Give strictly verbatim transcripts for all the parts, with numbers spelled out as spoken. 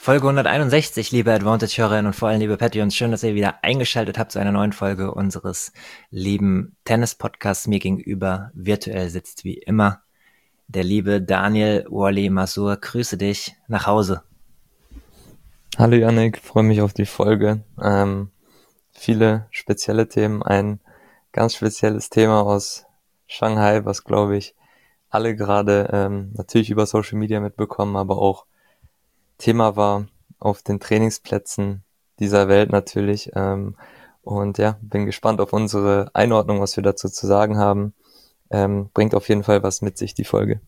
Folge hunderteinundsechzig, liebe Advantage-Hörerinnen und vor allem liebe Patreons. Schön, dass ihr wieder eingeschaltet habt zu einer neuen Folge unseres lieben Tennis-Podcasts. Mir gegenüber virtuell sitzt wie immer der liebe Daniel Wally Masur. Grüße dich nach Hause. Hallo Yannick, freue mich auf die Folge. Ähm, viele spezielle Themen, ein ganz spezielles Thema aus Shanghai, was glaube ich alle gerade ähm, natürlich über Social Media mitbekommen, aber auch Thema war auf den Trainingsplätzen dieser Welt natürlich. Ähm, und ja, bin gespannt auf unsere Einordnung, was wir dazu zu sagen haben. Ähm, bringt auf jeden Fall was mit sich, die Folge.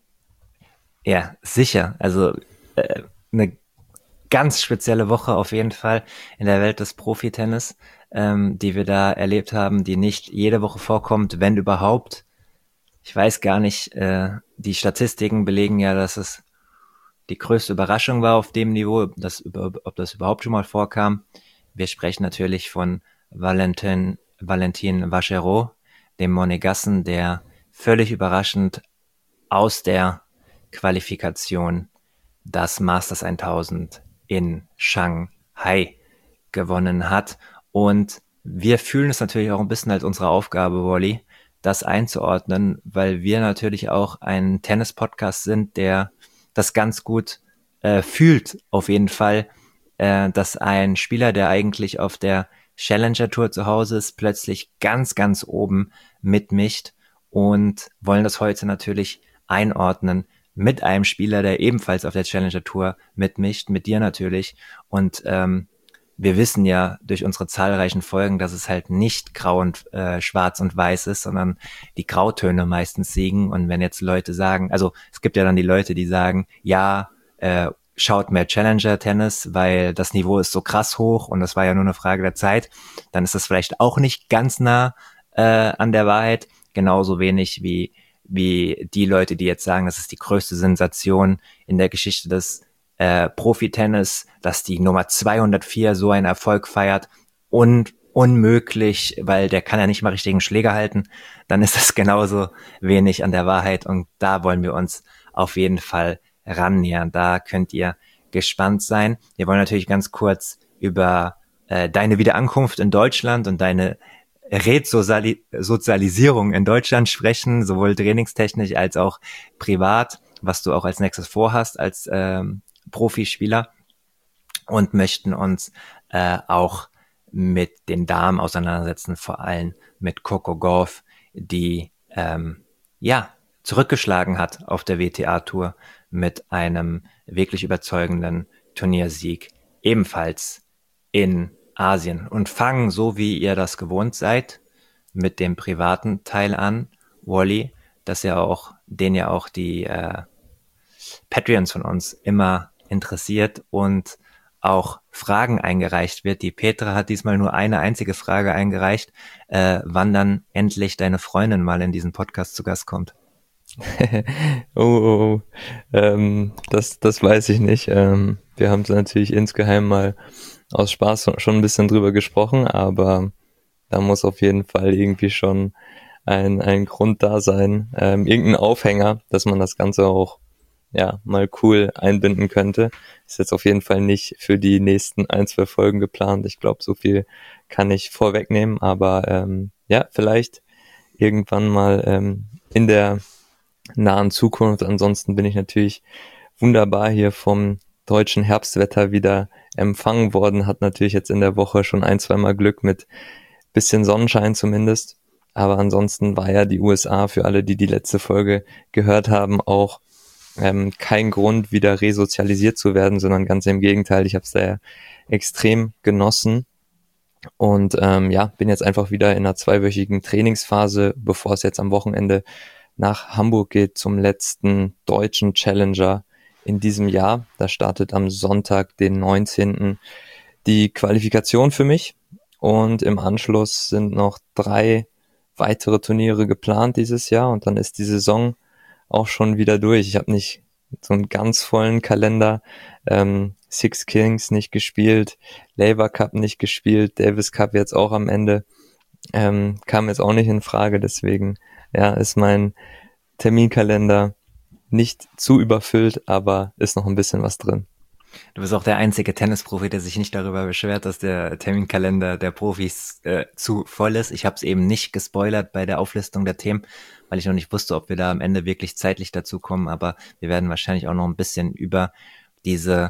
Ja, sicher. Also äh, eine ganz spezielle Woche auf jeden Fall in der Welt des Profi-Tennis, ähm, die wir da erlebt haben, die nicht jede Woche vorkommt, wenn überhaupt. Ich weiß gar nicht, äh, die Statistiken belegen ja, dass es die größte Überraschung war auf dem Niveau, dass, ob das überhaupt schon mal vorkam. Wir sprechen natürlich von Valentin, Valentin Vachereau, dem Monegassen, der völlig überraschend aus der Qualifikation das Masters tausend in Shanghai gewonnen hat. Und wir fühlen es natürlich auch ein bisschen als unsere Aufgabe, Wally, das einzuordnen, weil wir natürlich auch ein Tennis-Podcast sind, der das ganz gut äh, fühlt, auf jeden Fall, äh, dass ein Spieler, der eigentlich auf der Challenger Tour zu Hause ist, plötzlich ganz, ganz oben mitmischt und wollen das heute natürlich einordnen mit einem Spieler, der ebenfalls auf der Challenger Tour mitmischt, mit dir natürlich. Und ähm, wir wissen ja durch unsere zahlreichen Folgen, dass es halt nicht grau und äh, schwarz und weiß ist, sondern die Grautöne meistens siegen. Und wenn jetzt Leute sagen, also es gibt ja dann die Leute, die sagen, ja, äh, schaut mehr Challenger-Tennis, weil das Niveau ist so krass hoch und das war ja nur eine Frage der Zeit, dann ist das vielleicht auch nicht ganz nah äh, an der Wahrheit. Genauso wenig wie wie die Leute, die jetzt sagen, das ist die größte Sensation in der Geschichte des äh, Profi-Tennis, dass die Nummer zweihundertvier so einen Erfolg feiert und unmöglich, weil der kann ja nicht mal richtigen Schläger halten, dann ist das genauso wenig an der Wahrheit und da wollen wir uns auf jeden Fall rannähern. Da könnt ihr gespannt sein. Wir wollen natürlich ganz kurz über äh, deine Wiederankunft in Deutschland und deine Resozialisierung in Deutschland sprechen, sowohl trainingstechnisch als auch privat, was du auch als nächstes vorhast als ähm, Profispieler und möchten uns äh, auch mit den Damen auseinandersetzen, vor allem mit Coco Gauff, die ähm, ja zurückgeschlagen hat auf der W T A-Tour mit einem wirklich überzeugenden Turniersieg, ebenfalls in Asien, und fangen, so wie ihr das gewohnt seid, mit dem privaten Teil an, Wally, dass ja auch, den ja auch die äh, Patreons von uns immer interessiert und auch Fragen eingereicht wird. Die Petra hat diesmal nur eine einzige Frage eingereicht, äh, wann dann endlich deine Freundin mal in diesen Podcast zu Gast kommt. oh, oh, oh. Ähm, das, das weiß ich nicht. Ähm, wir haben es natürlich insgeheim mal aus Spaß schon ein bisschen drüber gesprochen, aber da muss auf jeden Fall irgendwie schon ein, ein Grund da sein, ähm, irgendein Aufhänger, dass man das Ganze auch ja mal cool einbinden könnte. Ist jetzt auf jeden Fall nicht für die nächsten ein, zwei Folgen geplant. Ich glaube, so viel kann ich vorwegnehmen, aber ähm, ja, vielleicht irgendwann mal ähm, in der nahen Zukunft. Ansonsten bin ich natürlich wunderbar hier vom deutschen Herbstwetter wieder empfangen worden, hat natürlich jetzt in der Woche schon ein, zweimal Glück mit bisschen Sonnenschein zumindest, aber ansonsten war ja die U S A für alle, die die letzte Folge gehört haben, auch ähm, kein Grund, wieder resozialisiert zu werden, sondern ganz im Gegenteil, ich habe es da ja extrem genossen und ähm, ja, bin jetzt einfach wieder in einer zweiwöchigen Trainingsphase, bevor es jetzt am Wochenende nach Hamburg geht zum letzten deutschen Challenger in diesem Jahr. Da startet am Sonntag, den neunzehnten die Qualifikation für mich und im Anschluss sind noch drei weitere Turniere geplant dieses Jahr und dann ist die Saison auch schon wieder durch. Ich habe nicht so einen ganz vollen Kalender, ähm, Six Kings nicht gespielt, Labour Cup nicht gespielt, Davis Cup jetzt auch am Ende, ähm, kam jetzt auch nicht in Frage, deswegen ja, ist mein Terminkalender nicht zu überfüllt, aber ist noch ein bisschen was drin. Du bist auch der einzige Tennisprofi, der sich nicht darüber beschwert, dass der Terminkalender der Profis äh, zu voll ist. Ich habe es eben nicht gespoilert bei der Auflistung der Themen, weil ich noch nicht wusste, ob wir da am Ende wirklich zeitlich dazu kommen. Aber wir werden wahrscheinlich auch noch ein bisschen über diese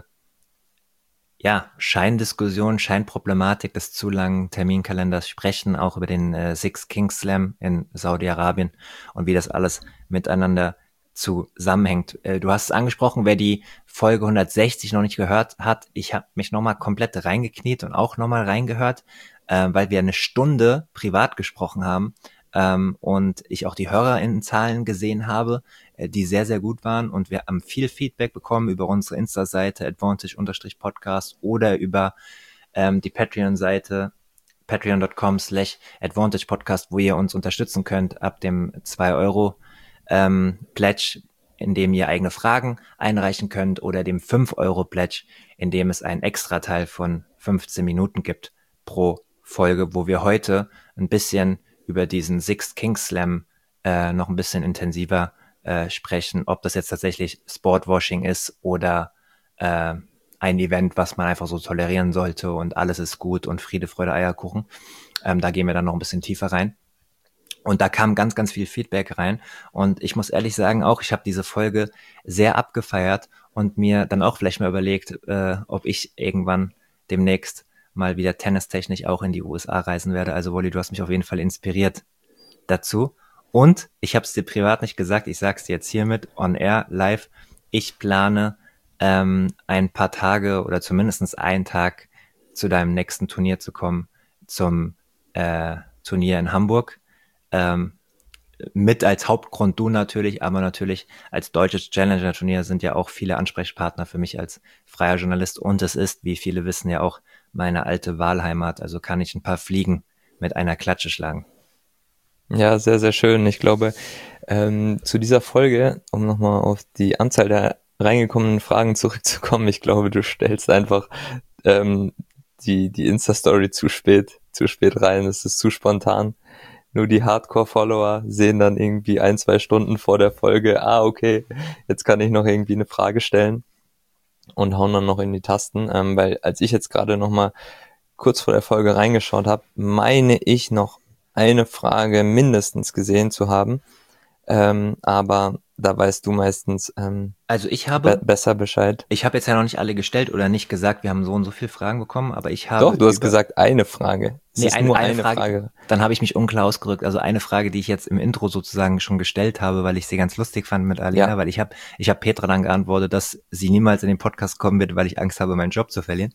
ja, Scheindiskussion, Scheinproblematik des zu langen Terminkalenders sprechen, auch über den äh, Six Kings Slam in Saudi-Arabien und wie das alles miteinander zusammenhängt. Äh, du hast es angesprochen, wer die Folge hundertsechzig noch nicht gehört hat, ich habe mich nochmal komplett reingekniet und auch nochmal reingehört, äh, weil wir eine Stunde privat gesprochen haben ähm, und ich auch die HörerInnenzahlen gesehen habe, äh, die sehr, sehr gut waren und wir haben viel Feedback bekommen über unsere Insta-Seite advantage-podcast oder über ähm, die Patreon-Seite patreon.com slash advantage podcast, wo ihr uns unterstützen könnt ab dem zwei Euro ähm, Pledge, in dem ihr eigene Fragen einreichen könnt, oder dem fünf Euro Pledge, in dem es einen Extra-Teil von fünfzehn Minuten gibt pro Folge, wo wir heute ein bisschen über diesen Six Kings Slam äh, noch ein bisschen intensiver äh, sprechen, ob das jetzt tatsächlich Sportwashing ist oder äh, ein Event, was man einfach so tolerieren sollte und alles ist gut und Friede, Freude, Eierkuchen. Ähm, da gehen wir dann noch ein bisschen tiefer rein. Und da kam ganz, ganz viel Feedback rein. Und ich muss ehrlich sagen, auch ich habe diese Folge sehr abgefeiert und mir dann auch vielleicht mal überlegt, äh, ob ich irgendwann demnächst mal wieder tennistechnisch auch in die U S A reisen werde. Also Wolli, du hast mich auf jeden Fall inspiriert dazu. Und ich habe es dir privat nicht gesagt, ich sage es dir jetzt hiermit, on air, live. Ich plane ähm, ein paar Tage oder zumindest einen Tag zu deinem nächsten Turnier zu kommen, zum äh, Turnier in Hamburg. Ähm, mit als Hauptgrund du natürlich, aber natürlich als deutsches Challenger-Turnier sind ja auch viele Ansprechpartner für mich als freier Journalist und es ist, wie viele wissen, ja auch meine alte Wahlheimat, also kann ich ein paar Fliegen mit einer Klatsche schlagen. Ja, sehr, sehr schön. Ich glaube, ähm, zu dieser Folge, um nochmal auf die Anzahl der reingekommenen Fragen zurückzukommen, ich glaube, du stellst einfach ähm, die, die Insta-Story zu spät, zu spät rein, es ist zu spontan. Nur die Hardcore-Follower sehen dann irgendwie ein, zwei Stunden vor der Folge, ah, okay, jetzt kann ich noch irgendwie eine Frage stellen und hauen dann noch in die Tasten, ähm, weil als ich jetzt gerade nochmal kurz vor der Folge reingeschaut habe, meine ich noch eine Frage mindestens gesehen zu haben, ähm, aber da weißt du meistens ähm, also ich habe be- besser Bescheid. Ich habe jetzt ja noch nicht alle gestellt oder nicht gesagt, wir haben so und so viele Fragen bekommen, aber ich habe... Doch, du hast gesagt eine Frage. Es nee, ist ein, nur eine, eine Frage. Frage. Dann habe ich mich unklar ausgerückt. Also eine Frage, die ich jetzt im Intro sozusagen schon gestellt habe, weil ich sie ganz lustig fand mit Alina, Ja. weil ich habe ich hab Petra dann geantwortet, dass sie niemals in den Podcast kommen wird, weil ich Angst habe, meinen Job zu verlieren.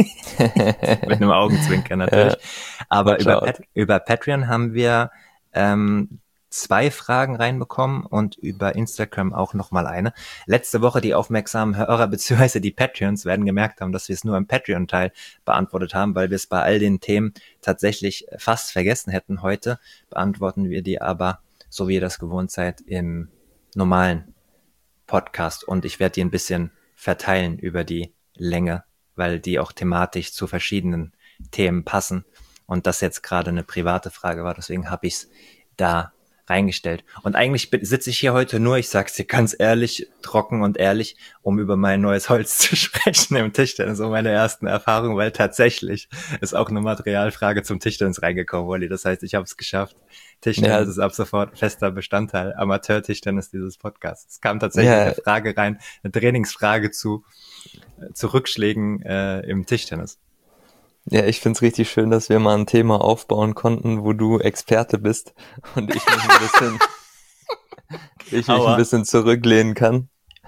Mit einem Augenzwinkern natürlich. Ja. Aber Watch über, out. Pat- über Patreon haben wir ähm, zwei Fragen reinbekommen und über Instagram auch nochmal eine. Letzte Woche die aufmerksamen Hörer bzw. die Patreons werden gemerkt haben, dass wir es nur im Patreon-Teil beantwortet haben, weil wir es bei all den Themen tatsächlich fast vergessen hätten. Heute beantworten wir die aber, so wie ihr das gewohnt seid, im normalen Podcast und ich werde die ein bisschen verteilen über die Länge, weil die auch thematisch zu verschiedenen Themen passen und das jetzt gerade eine private Frage war, deswegen habe ich es da reingestellt. Und eigentlich sitze ich hier heute nur, ich sag's dir ganz ehrlich, trocken und ehrlich, um über mein neues Holz zu sprechen im Tischtennis, so meine ersten Erfahrungen, weil tatsächlich ist auch eine Materialfrage zum Tischtennis reingekommen, Wolli. Das heißt, ich habe es geschafft. Tischtennis ja. ist ab sofort fester Bestandteil, Amateur-Tischtennis dieses Podcasts. Es kam tatsächlich ja. eine Frage rein, eine Trainingsfrage zu, zu Rückschlägen äh, im Tischtennis. Ja, ich find's richtig schön, dass wir mal ein Thema aufbauen konnten, wo du Experte bist und ich mich ein bisschen, ich mich ein bisschen zurücklehnen kann.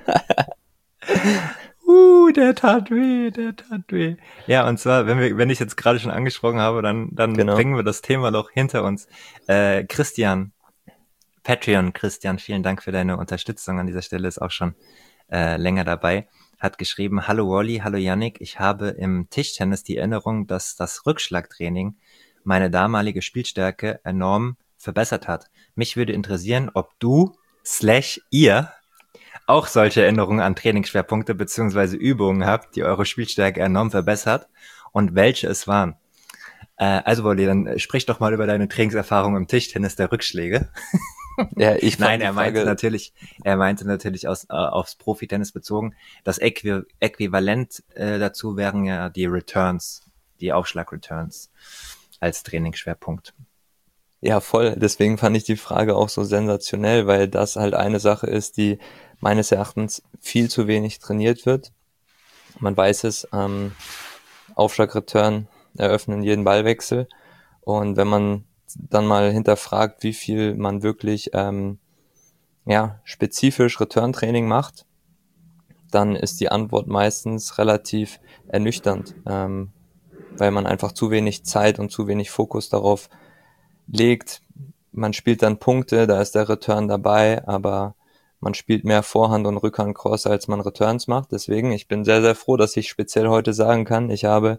uh, der tat weh, der tat weh. Ja, und zwar, wenn wir, wenn ich jetzt gerade schon angesprochen habe, dann, dann genau. bringen wir das Thema doch hinter uns. Äh, Christian, Patreon, Christian, vielen Dank für deine Unterstützung an dieser Stelle, ist auch schon äh, länger dabei. Hat geschrieben, hallo Wally, hallo Yannick, ich habe im Tischtennis die Erinnerung, dass das Rückschlagtraining meine damalige Spielstärke enorm verbessert hat. Mich würde interessieren, ob du slash ihr auch solche Erinnerungen an Trainingsschwerpunkte bzw. Übungen habt, die eure Spielstärke enorm verbessert und welche es waren. Äh, also Wally, dann sprich doch mal über deine Trainingserfahrung im Tischtennis der Rückschläge. Ja, ich Nein, fand die er meinte Frage, natürlich, er meinte natürlich aus, äh, aufs Profitennis bezogen. Das Äqui Äquivalent äh, dazu wären ja die Returns, die Aufschlag-Returns als Trainingsschwerpunkt. ja voll, deswegen fand ich die Frage auch so sensationell, weil das halt eine Sache ist, die meines Erachtens viel zu wenig trainiert wird. Man weiß es, ähm, Aufschlag-Return eröffnen jeden Ballwechsel. Und wenn man dann mal hinterfragt, wie viel man wirklich ähm, ja, spezifisch Return-Training macht, dann ist die Antwort meistens relativ ernüchternd, ähm, weil man einfach zu wenig Zeit und zu wenig Fokus darauf legt. Man spielt dann Punkte, da ist der Return dabei, aber man spielt mehr Vorhand und Rückhand Cross, als man Returns macht. Deswegen, ich bin sehr, sehr froh, dass ich speziell heute sagen kann, ich habe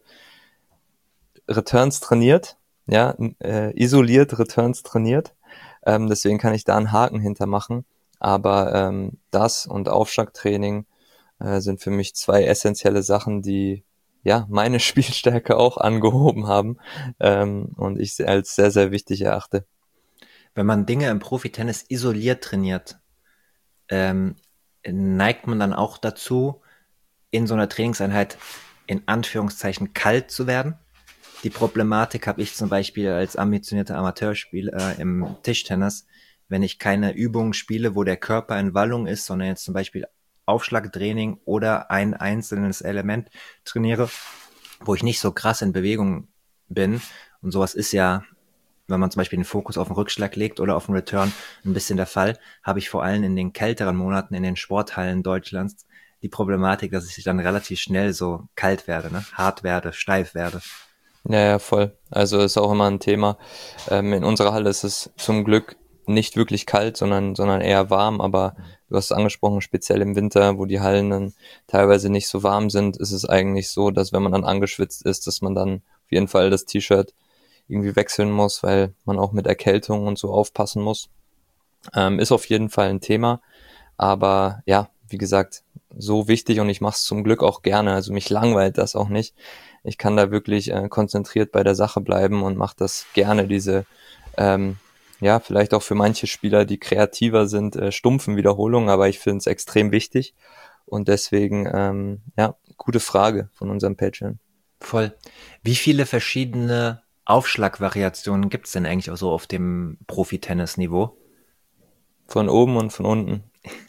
Returns trainiert, ja, äh, isoliert Returns trainiert. Ähm, deswegen kann ich da einen Haken hintermachen. Aber ähm, das und Aufschlagtraining äh, sind für mich zwei essentielle Sachen, die ja meine Spielstärke auch angehoben haben ähm, und ich sie als sehr, sehr wichtig erachte. Wenn man Dinge im Profitennis isoliert trainiert, ähm, neigt man dann auch dazu, in so einer Trainingseinheit in Anführungszeichen kalt zu werden. Die Problematik habe ich zum Beispiel als ambitionierter Amateurspieler äh, im Tischtennis, wenn ich keine Übungen spiele, wo der Körper in Wallung ist, sondern jetzt zum Beispiel Aufschlagtraining oder ein einzelnes Element trainiere, wo ich nicht so krass in Bewegung bin. Und sowas ist ja, wenn man zum Beispiel den Fokus auf den Rückschlag legt oder auf den Return, ein bisschen der Fall, habe ich vor allem in den kälteren Monaten in den Sporthallen Deutschlands die Problematik, dass ich dann relativ schnell so kalt werde, ne? Hart werde, steif werde. Ja, ja, voll. Also ist auch immer ein Thema. Ähm, in unserer Halle ist es zum Glück nicht wirklich kalt, sondern, sondern eher warm, aber du hast es angesprochen, speziell im Winter, wo die Hallen dann teilweise nicht so warm sind, ist es eigentlich so, dass wenn man dann angeschwitzt ist, dass man dann auf jeden Fall das T-Shirt irgendwie wechseln muss, weil man auch mit Erkältung und so aufpassen muss. Ähm, ist auf jeden Fall ein Thema, aber ja, wie gesagt, so wichtig und ich mache es zum Glück auch gerne, also mich langweilt das auch nicht. Ich kann da wirklich äh, konzentriert bei der Sache bleiben und mache das gerne, diese, ähm, ja, vielleicht auch für manche Spieler, die kreativer sind, äh, stumpfen Wiederholungen, aber ich finde es extrem wichtig und deswegen, ähm, ja, gute Frage von unserem Patreon. Voll. Wie viele verschiedene Aufschlagvariationen gibt's denn eigentlich auch so auf dem Profi-Tennis-Niveau? Von oben und von unten.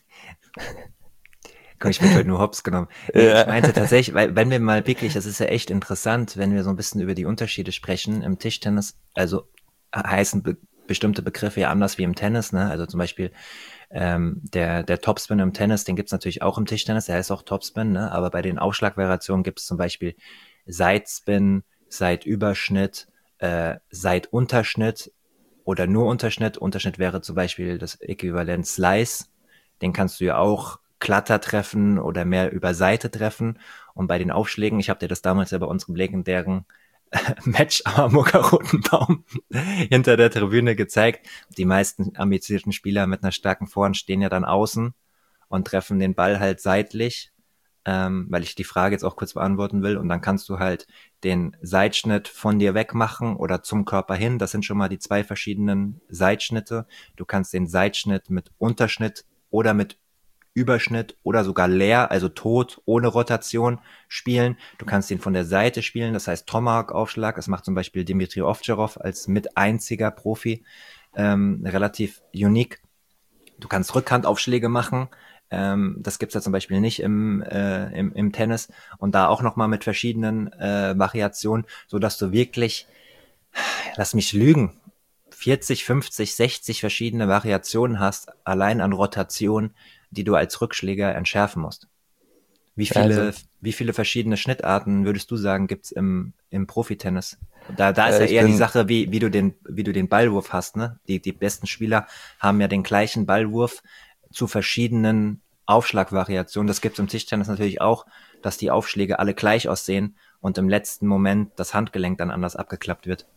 Komm, ich bin heute nur hops genommen. Nee, ich Ja. meinte tatsächlich, weil wenn wir mal wirklich, das ist ja echt interessant, wenn wir so ein bisschen über die Unterschiede sprechen im Tischtennis, also heißen be bestimmte Begriffe ja anders wie im Tennis, ne? Also zum Beispiel ähm, der der Topspin im Tennis, den gibt's natürlich auch im Tischtennis, der heißt auch Topspin, ne? Aber bei den Aufschlagvariationen gibt's zum Beispiel Sidespin, Seitüberschnitt, äh, Seitunterschnitt oder nur Unterschnitt. Unterschnitt wäre zum Beispiel das Äquivalent Slice. Den kannst du ja auch glatter treffen oder mehr über Seite treffen. Und bei den Aufschlägen, ich habe dir das damals ja bei unserem legendären Match am Muckerrotenbaum hinter der Tribüne gezeigt. Die meisten ambitionierten Spieler mit einer starken Vorhand stehen ja dann außen und treffen den Ball halt seitlich, ähm, weil ich die Frage jetzt auch kurz beantworten will. Und dann kannst du halt den Seitschnitt von dir weg machen oder zum Körper hin. Das sind schon mal die zwei verschiedenen Seitschnitte. Du kannst den Seitschnitt mit Unterschnitt oder mit Überschnitt oder sogar leer, also tot, ohne Rotation spielen. Du kannst ihn von der Seite spielen, das heißt Tomahawk-Aufschlag. Das macht zum Beispiel Dimitri Ovtcharov als mit einziger Profi ähm, relativ unique. Du kannst Rückhandaufschläge machen. Ähm, das gibt's ja zum Beispiel nicht im, äh, im, im Tennis. Und da auch nochmal mit verschiedenen äh, Variationen, so dass du wirklich, lass mich lügen, vierzig, fünfzig, sechzig verschiedene Variationen hast, allein an Rotation, die du als Rückschläger entschärfen musst. Wie Also, viele, wie viele verschiedene Schnittarten würdest du sagen, gibt's im, im Profitennis? Da, da ist äh, ja ich eher die bin, Sache, wie, wie du den, wie du den Ballwurf hast, ne? Die, die besten Spieler haben ja den gleichen Ballwurf zu verschiedenen Aufschlagvariationen. Das gibt's im Tischtennis natürlich auch, dass die Aufschläge alle gleich aussehen und im letzten Moment das Handgelenk dann anders abgeklappt wird.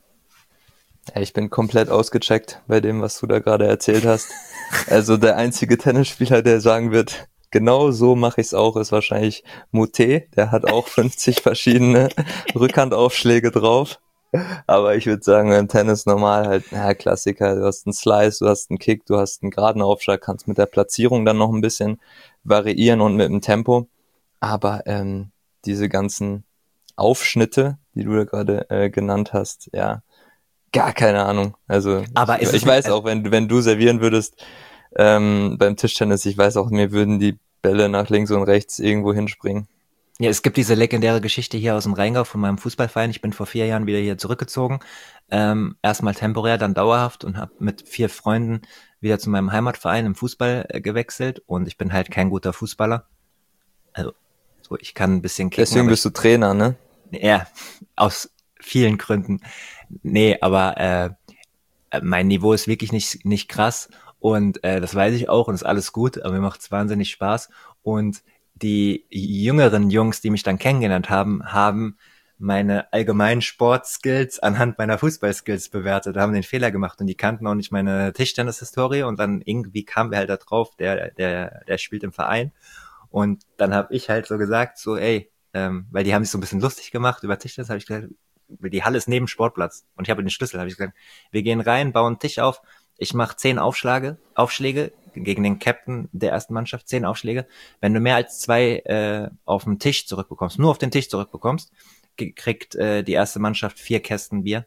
ja, ich bin komplett ausgecheckt bei dem, was du da gerade erzählt hast. Also der einzige Tennisspieler, der sagen wird, genau so mache ich es auch, ist wahrscheinlich Moutet. Der hat auch fünfzig verschiedene Rückhandaufschläge drauf. Aber ich würde sagen, im Tennis normal halt, ja, Klassiker, du hast einen Slice, du hast einen Kick, du hast einen geraden Aufschlag, kannst mit der Platzierung dann noch ein bisschen variieren und mit dem Tempo. Aber ähm, diese ganzen Aufschnitte, die du da gerade äh, genannt hast, ja, gar keine Ahnung. Also Aber ich, ist es ich nicht, weiß also, auch, wenn, wenn du servieren würdest ähm, beim Tischtennis, ich weiß auch, mir würden die Bälle nach links und rechts irgendwo hinspringen. ja, es gibt diese legendäre Geschichte hier aus dem Rheingau von meinem Fußballverein. Ich bin vor vier Jahren wieder hier zurückgezogen. Ähm, erstmal temporär, dann dauerhaft und habe mit vier Freunden wieder zu meinem Heimatverein im Fußball äh, gewechselt. Und ich bin halt kein guter Fußballer. Also, so, ich kann ein bisschen kicken, Deswegen aber bist ich, du Trainer, ne? ja, aus vielen Gründen. Nee, aber äh, mein Niveau ist wirklich nicht, nicht krass und äh, das weiß ich auch und ist alles gut, aber mir macht's wahnsinnig Spaß. Und die jüngeren Jungs, die mich dann kennengelernt haben, haben meine allgemeinen Sportskills anhand meiner Fußballskills bewertet, haben den Fehler gemacht und die kannten auch nicht meine Tischtennis-Historie und dann irgendwie kamen wir halt da drauf, der, der, der spielt im Verein und dann habe ich halt so gesagt, so ey, ähm, weil die haben sich so ein bisschen lustig gemacht über Tischtennis, habe ich gesagt, die Halle ist neben dem Sportplatz und ich habe den Schlüssel, habe ich gesagt, wir gehen rein, bauen einen Tisch auf, ich mache zehn Aufschläge, Aufschläge gegen den Captain der ersten Mannschaft, zehn Aufschläge. Wenn du mehr als zwei äh, auf den Tisch zurückbekommst, nur auf den Tisch zurückbekommst, kriegt äh, die erste Mannschaft vier Kästen Bier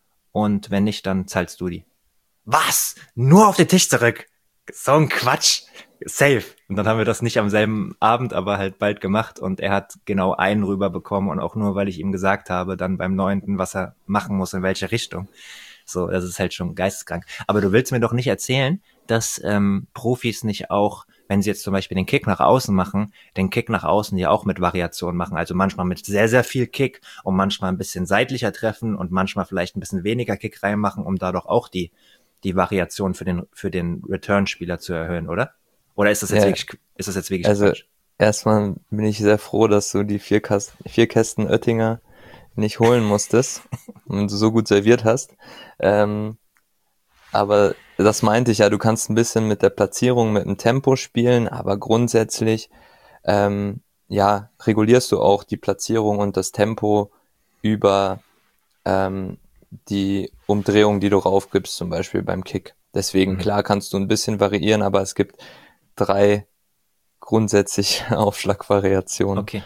und wenn nicht, dann zahlst du die. Was? Nur auf den Tisch zurück? So ein Quatsch. Safe. Und dann haben wir das nicht am selben Abend, aber halt bald gemacht und er hat genau einen rüberbekommen und auch nur, weil ich ihm gesagt habe, dann beim neunten, was er machen muss, in welche Richtung. So, das ist halt schon geisteskrank. Aber du willst mir doch nicht erzählen, dass ähm, Profis nicht auch, wenn sie jetzt zum Beispiel den Kick nach außen machen, den Kick nach außen ja auch mit Variationen machen. Also manchmal mit sehr, sehr viel Kick und manchmal ein bisschen seitlicher treffen und manchmal vielleicht ein bisschen weniger Kick reinmachen, um dadurch auch die die Variation für den für den Return-Spieler zu erhöhen, oder? Oder ist das jetzt Ja, wirklich ist das jetzt wirklich also Quatsch? erstmal bin ich sehr froh, dass du die vier, Kasten, vier Kästen Oettinger nicht holen musstest und du so gut serviert hast. Ähm, aber das meinte ich ja, du kannst ein bisschen mit der Platzierung, mit dem Tempo spielen, aber grundsätzlich ähm, ja, regulierst du auch die Platzierung und das Tempo über ähm, die Umdrehung, die du raufgibst, zum Beispiel beim Kick. Deswegen, Mhm. klar kannst du ein bisschen variieren, aber es gibt drei grundsätzliche Aufschlagvariationen. Okay.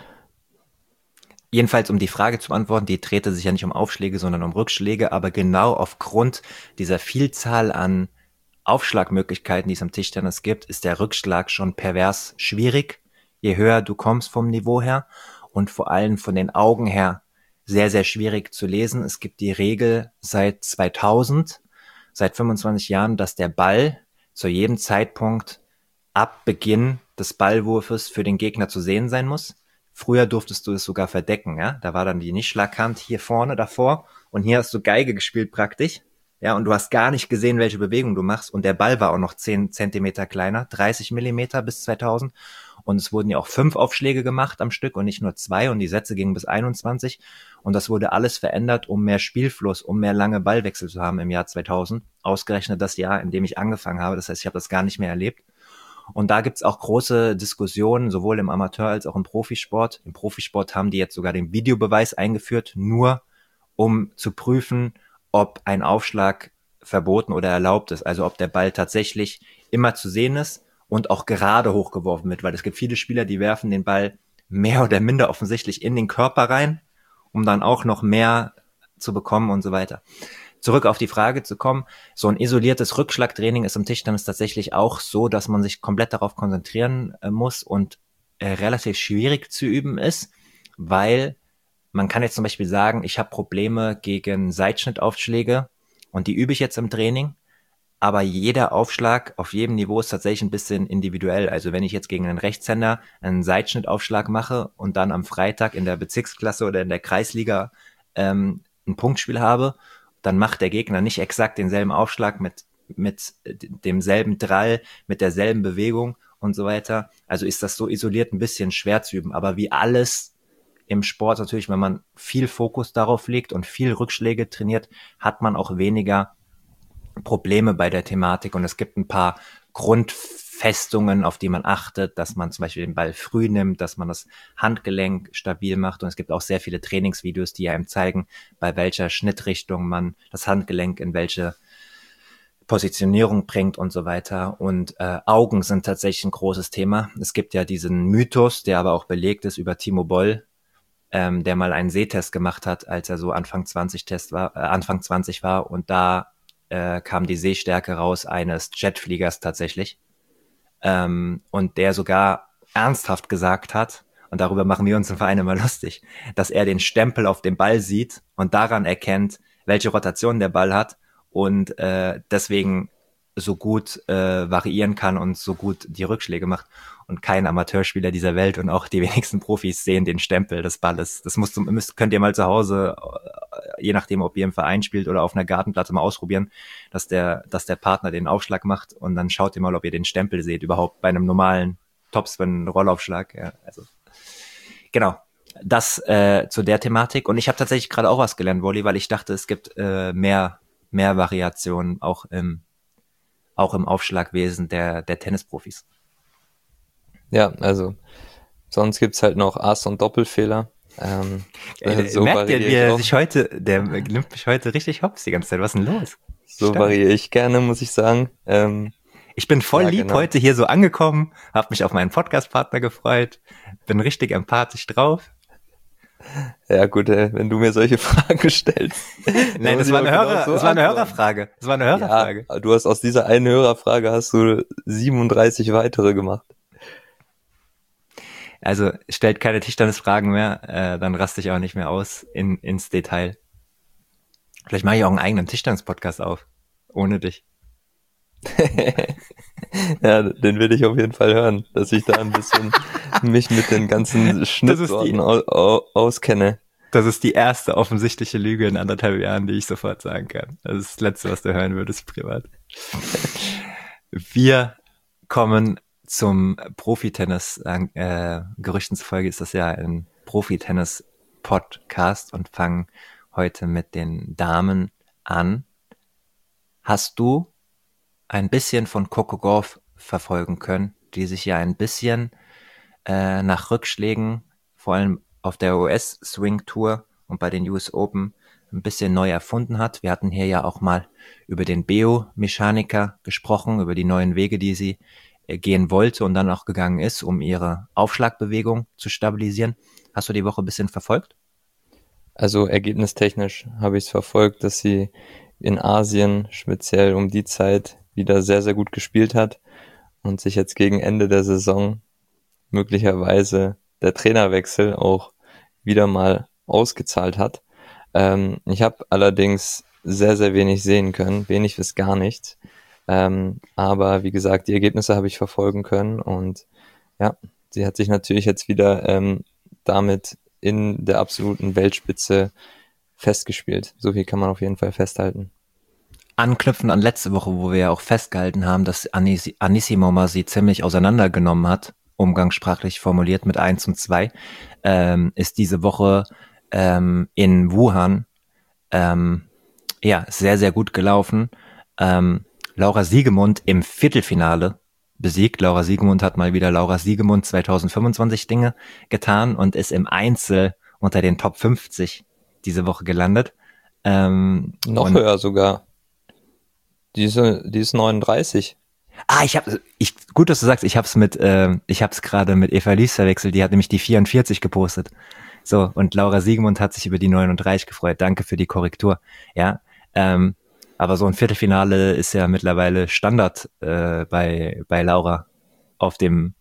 Jedenfalls, um die Frage zu beantworten, die drehte sich ja nicht um Aufschläge, sondern um Rückschläge, aber genau aufgrund dieser Vielzahl an Aufschlagmöglichkeiten, die es am Tischtennis gibt, ist der Rückschlag schon pervers schwierig, je höher du kommst vom Niveau her und vor allem von den Augen her sehr, sehr schwierig zu lesen. Es gibt die Regel seit zweitausend, seit fünfundzwanzig Jahren, dass der Ball zu jedem Zeitpunkt ab Beginn des Ballwurfes für den Gegner zu sehen sein muss. Früher durftest du es sogar verdecken, ja. Da war dann die Nichtschlagkant hier vorne davor und hier hast du Geige gespielt praktisch. Ja, und du hast gar nicht gesehen, welche Bewegung du machst. Und der Ball war auch noch zehn Zentimeter kleiner, dreißig Millimeter bis zweitausend. Und es wurden ja auch fünf Aufschläge gemacht am Stück und nicht nur zwei. Und die Sätze gingen bis einundzwanzig. Und das wurde alles verändert, um mehr Spielfluss, um mehr lange Ballwechsel zu haben im Jahr zweitausend. Ausgerechnet das Jahr, in dem ich angefangen habe. Das heißt, ich habe das gar nicht mehr erlebt. Und da gibt's auch große Diskussionen, sowohl im Amateur- als auch im Profisport. Im Profisport haben die jetzt sogar den Videobeweis eingeführt, nur um zu prüfen, ob ein Aufschlag verboten oder erlaubt ist. Also ob der Ball tatsächlich immer zu sehen ist und auch gerade hochgeworfen wird. Weil es gibt viele Spieler, die werfen den Ball mehr oder minder offensichtlich in den Körper rein, um dann auch noch mehr zu bekommen und so weiter. Zurück auf die Frage zu kommen, so ein isoliertes Rückschlagtraining ist im Tischtennis tatsächlich auch so, dass man sich komplett darauf konzentrieren äh, muss und äh, relativ schwierig zu üben ist, weil man kann jetzt zum Beispiel sagen, ich habe Probleme gegen Seitschnittaufschläge und die übe ich jetzt im Training, aber jeder Aufschlag auf jedem Niveau ist tatsächlich ein bisschen individuell. Also wenn ich jetzt gegen einen Rechtshänder einen Seitschnittaufschlag mache und dann am Freitag in der Bezirksklasse oder in der Kreisliga ähm, ein Punktspiel habe, dann macht der Gegner nicht exakt denselben Aufschlag mit, mit demselben Drall, mit derselben Bewegung und so weiter. Also ist das so isoliert ein bisschen schwer zu üben. Aber wie alles im Sport natürlich, wenn man viel Fokus darauf legt und viel Rückschläge trainiert, hat man auch weniger Probleme bei der Thematik und es gibt ein paar Grundfetzen, Festungen, auf die man achtet, dass man zum Beispiel den Ball früh nimmt, dass man das Handgelenk stabil macht. Und es gibt auch sehr viele Trainingsvideos, die einem zeigen, bei welcher Schnittrichtung man das Handgelenk in welche Positionierung bringt und so weiter. Und äh, Augen sind tatsächlich ein großes Thema. Es gibt ja diesen Mythos, der aber auch belegt ist über Timo Boll, ähm, der mal einen Sehtest gemacht hat, als er so Anfang zwanzig Test war, äh, Anfang zwanzig war. Und da äh, kam die Sehstärke raus eines Jetfliegers tatsächlich. Ähm, und der sogar ernsthaft gesagt hat, und darüber machen wir uns im Verein immer lustig, dass er den Stempel auf dem Ball sieht und daran erkennt, welche Rotation der Ball hat und äh, deswegen so gut äh, variieren kann und so gut die Rückschläge macht. Und kein Amateurspieler dieser Welt und auch die wenigsten Profis sehen den Stempel des Balles. Das musst du, müsst, könnt ihr mal zu Hause, je nachdem, ob ihr im Verein spielt oder auf einer Gartenplatte, mal ausprobieren, dass der, dass der Partner den Aufschlag macht und dann schaut ihr mal, ob ihr den Stempel seht, überhaupt bei einem normalen Topspin-Rollaufschlag. Ja, also genau. Das äh, zu der Thematik. Und ich habe tatsächlich gerade auch was gelernt, Volley, weil ich dachte, es gibt äh, mehr mehr Variationen auch im auch im Aufschlagwesen der der Tennisprofis. Ja, also sonst gibt's halt noch Ass- und Doppelfehler. Ähm, Äh, so merkt ihr, wie er auch. sich heute, der nimmt mich heute richtig hops die ganze Zeit. Was ist denn los? So Stark. variiere ich gerne, muss ich sagen. Ähm, Ich bin voll ja, lieb genau. heute hier so angekommen, habe mich auf meinen Podcast-Partner gefreut, bin richtig empathisch drauf. Ja gut, äh, wenn du mir solche Fragen stellst. Nein, das war eine, Hörer, das war eine Hörerfrage. Das war eine Hörerfrage. Ja, du hast aus dieser einen Hörerfrage hast du siebenunddreißig weitere gemacht. Also stellt keine Tischtennisfragen mehr, äh, dann raste ich auch nicht mehr aus in, ins Detail. Vielleicht mache ich auch einen eigenen Tischtennis-Podcast auf, ohne dich. Ja, den will ich auf jeden Fall hören, dass ich da ein bisschen mich mit den ganzen Schnittworten aus, auskenne. Das ist die erste offensichtliche Lüge in anderthalb Jahren, die ich sofort sagen kann. Das ist das Letzte, was du hören würdest, privat. Wir kommen zum Profitennis. Äh, Gerüchten zufolge ist das ja ein Profitennis-Podcast und fangen heute mit den Damen an. Hast du ein bisschen von Coco Gauff verfolgen können, die sich ja ein bisschen äh, nach Rückschlägen, vor allem auf der U S-Swing-Tour und bei den U S Open, ein bisschen neu erfunden hat. Wir hatten hier ja auch mal über den Biomechaniker gesprochen, über die neuen Wege, die sie äh, gehen wollte und dann auch gegangen ist, um ihre Aufschlagbewegung zu stabilisieren. Hast du die Woche ein bisschen verfolgt? Also ergebnistechnisch habe ich es verfolgt, dass sie in Asien speziell um die Zeit wieder sehr, sehr gut gespielt hat und sich jetzt gegen Ende der Saison möglicherweise der Trainerwechsel auch wieder mal ausgezahlt hat. Ähm, ich habe allerdings sehr, sehr wenig sehen können, wenig bis gar nichts. Ähm, aber wie gesagt, die Ergebnisse habe ich verfolgen können und ja, sie hat sich natürlich jetzt wieder ähm, damit in der absoluten Weltspitze festgespielt. So viel kann man auf jeden Fall festhalten. Anknüpfend an letzte Woche, wo wir ja auch festgehalten haben, dass Anis- Anisimova sie ziemlich auseinandergenommen hat, umgangssprachlich formuliert mit eins und zwei, ähm, ist diese Woche ähm, in Wuhan ähm, ja sehr, sehr gut gelaufen. Ähm, Laura Siegemund im Viertelfinale besiegt. Laura Siegemund hat mal wieder Laura Siegemund zwanzig fünfundzwanzig Dinge getan und ist im Einzel unter den Top fünfzig diese Woche gelandet. Ähm, Noch und höher sogar. Die ist, die ist neununddreißig. Ah, ich habe, ich, gut, dass du sagst, ich hab's mit, äh, ich hab's gerade mit Eva Lies verwechselt, die hat nämlich die vierundvierzig gepostet. So, und Laura Siegemund hat sich über die neununddreißig gefreut. Danke für die Korrektur. Ja, ähm, aber so ein Viertelfinale ist ja mittlerweile Standard äh, bei bei Laura auf dem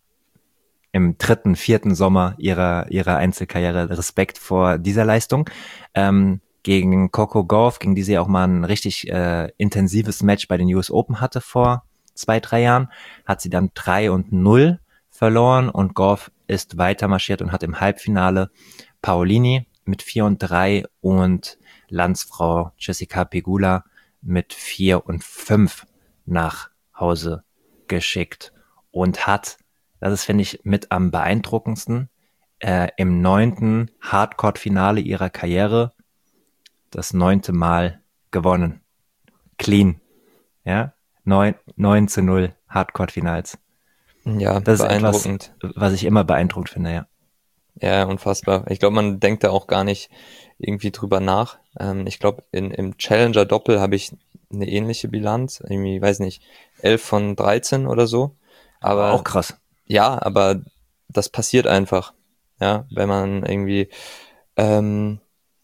im dritten, vierten Sommer ihrer ihrer Einzelkarriere. Respekt vor dieser Leistung. Ähm, gegen Coco Gauff, gegen die sie auch mal ein richtig äh, intensives Match bei den U S Open hatte vor zwei, drei Jahren, hat sie dann drei und null verloren und Gauff ist weiter marschiert und hat im Halbfinale Paolini mit vier und drei und Landsfrau Jessica Pegula mit vier und fünf nach Hause geschickt und hat, das ist, finde ich, mit am beeindruckendsten, äh, im neunten Hardcourt-Finale ihrer Karriere das neunte Mal gewonnen. Clean. Ja, neun, neun zu null Hardcourt-Finals. Ja, Das ist etwas, beeindruckend. was ich immer beeindruckt finde, ja. Ja, unfassbar. Ich glaube, man denkt da auch gar nicht irgendwie drüber nach. Ähm, ich glaube, in, im Challenger-Doppel habe ich eine ähnliche Bilanz. Irgendwie, weiß nicht, elf von dreizehn oder so. Aber auch Aber krass. ja, aber das passiert einfach. Ja, wenn man irgendwie ähm,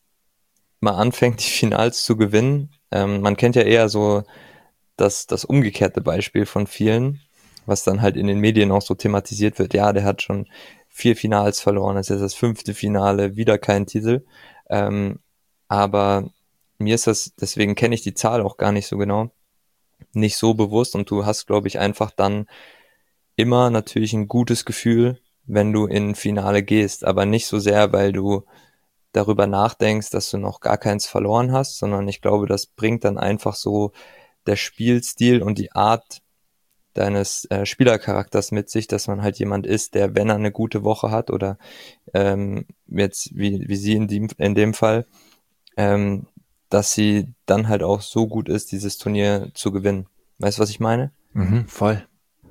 mal anfängt, die Finals zu gewinnen. Ähm, man kennt ja eher so das, das umgekehrte Beispiel von vielen, was dann halt in den Medien auch so thematisiert wird. Ja, der hat schon vier Finals verloren, das ist jetzt das fünfte Finale, wieder kein Titel. Ähm, aber mir ist das, deswegen kenne ich die Zahl auch gar nicht so genau, nicht so bewusst und du hast, glaube ich, einfach dann immer natürlich ein gutes Gefühl, wenn du in ein Finale gehst, aber nicht so sehr, weil du darüber nachdenkst, dass du noch gar keins verloren hast, sondern ich glaube, das bringt dann einfach so der Spielstil und die Art deines äh, Spielercharakters mit sich, dass man halt jemand ist, der, wenn er eine gute Woche hat oder ähm, jetzt wie, wie sie in dem, in dem Fall, ähm, dass sie dann halt auch so gut ist, dieses Turnier zu gewinnen. Weißt du, was ich meine? Mhm, voll.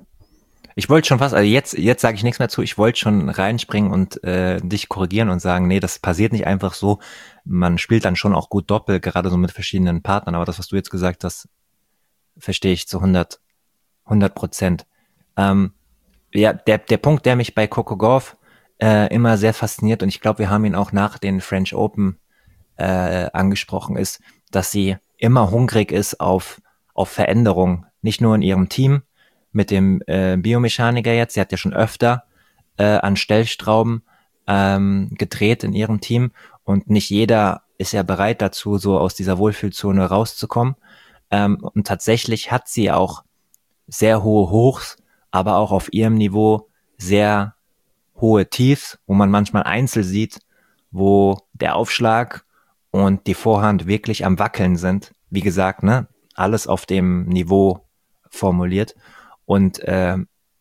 Ich wollte schon fast, also jetzt, jetzt sage ich nichts mehr zu, ich wollte schon reinspringen und äh, dich korrigieren und sagen, nee, das passiert nicht einfach so. Man spielt dann schon auch gut Doppel, gerade so mit verschiedenen Partnern, aber das, was du jetzt gesagt hast, verstehe ich zu hundert, hundert Prozent. Ähm, ja, der, der Punkt, der mich bei Coco Gauff äh, immer sehr fasziniert, und ich glaube, wir haben ihn auch nach den French Open äh, angesprochen, ist, dass sie immer hungrig ist auf, auf Veränderung. Nicht nur in ihrem Team mit dem äh, Biomechaniker jetzt, sie hat ja schon öfter äh, an Stellstrauben ähm, gedreht in ihrem Team und nicht jeder ist ja bereit dazu, so aus dieser Wohlfühlzone rauszukommen. Ähm, und tatsächlich hat sie auch sehr hohe Hochs, aber auch auf ihrem Niveau sehr hohe Tiefs, wo man manchmal Einzel sieht, wo der Aufschlag und die Vorhand wirklich am Wackeln sind. Wie gesagt, ne, alles auf dem Niveau formuliert. Und äh,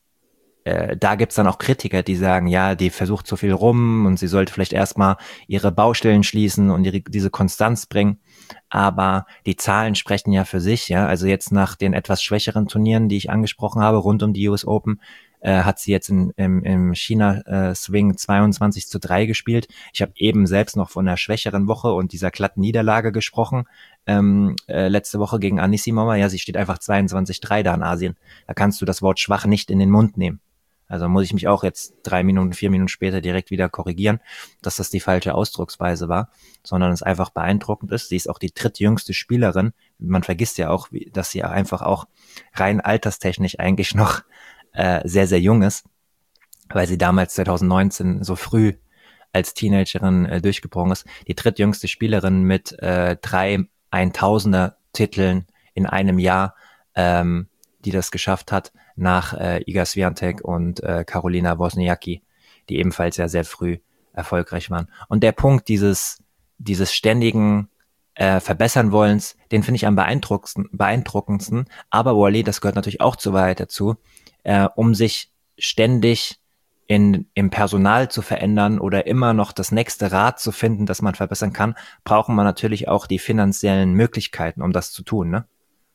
äh, da gibt's dann auch Kritiker, die sagen, ja, die versucht zu viel rum und sie sollte vielleicht erstmal ihre Baustellen schließen und ihre, diese Konstanz bringen. Aber die Zahlen sprechen ja für sich, ja. Also jetzt nach den etwas schwächeren Turnieren, die ich angesprochen habe, rund um die U S Open, äh, hat sie jetzt in, im, im China-Swing zweiundzwanzig zu drei gespielt. Ich habe eben selbst noch von einer schwächeren Woche und dieser glatten Niederlage gesprochen. Ähm, äh, letzte Woche gegen Anisimova, ja, sie steht einfach zweiundzwanzig drei da in Asien. Da kannst du das Wort schwach nicht in den Mund nehmen. Also muss ich mich auch jetzt drei Minuten, vier Minuten später direkt wieder korrigieren, dass das die falsche Ausdrucksweise war, sondern es einfach beeindruckend ist. Sie ist auch die drittjüngste Spielerin. Man vergisst ja auch, dass sie einfach auch rein alterstechnisch eigentlich noch äh, sehr, sehr jung ist, weil sie damals zwanzig neunzehn so früh als Teenagerin äh, durchgebrochen ist. Die drittjüngste Spielerin mit äh, drei Eintausender-Titeln in einem Jahr, ähm, die das geschafft hat, nach äh, Iga Swiatek und äh, Karolina Wozniacki, die ebenfalls ja sehr früh erfolgreich waren. Und der Punkt dieses, dieses ständigen äh, verbessern wollens, den finde ich am beeindruckendsten, beeindruckendsten. Aber Wally, das gehört natürlich auch zur Wahrheit dazu, äh, um sich ständig in, im Personal zu verändern oder immer noch das nächste Rad zu finden, das man verbessern kann, brauchen wir natürlich auch die finanziellen Möglichkeiten, um das zu tun, ne?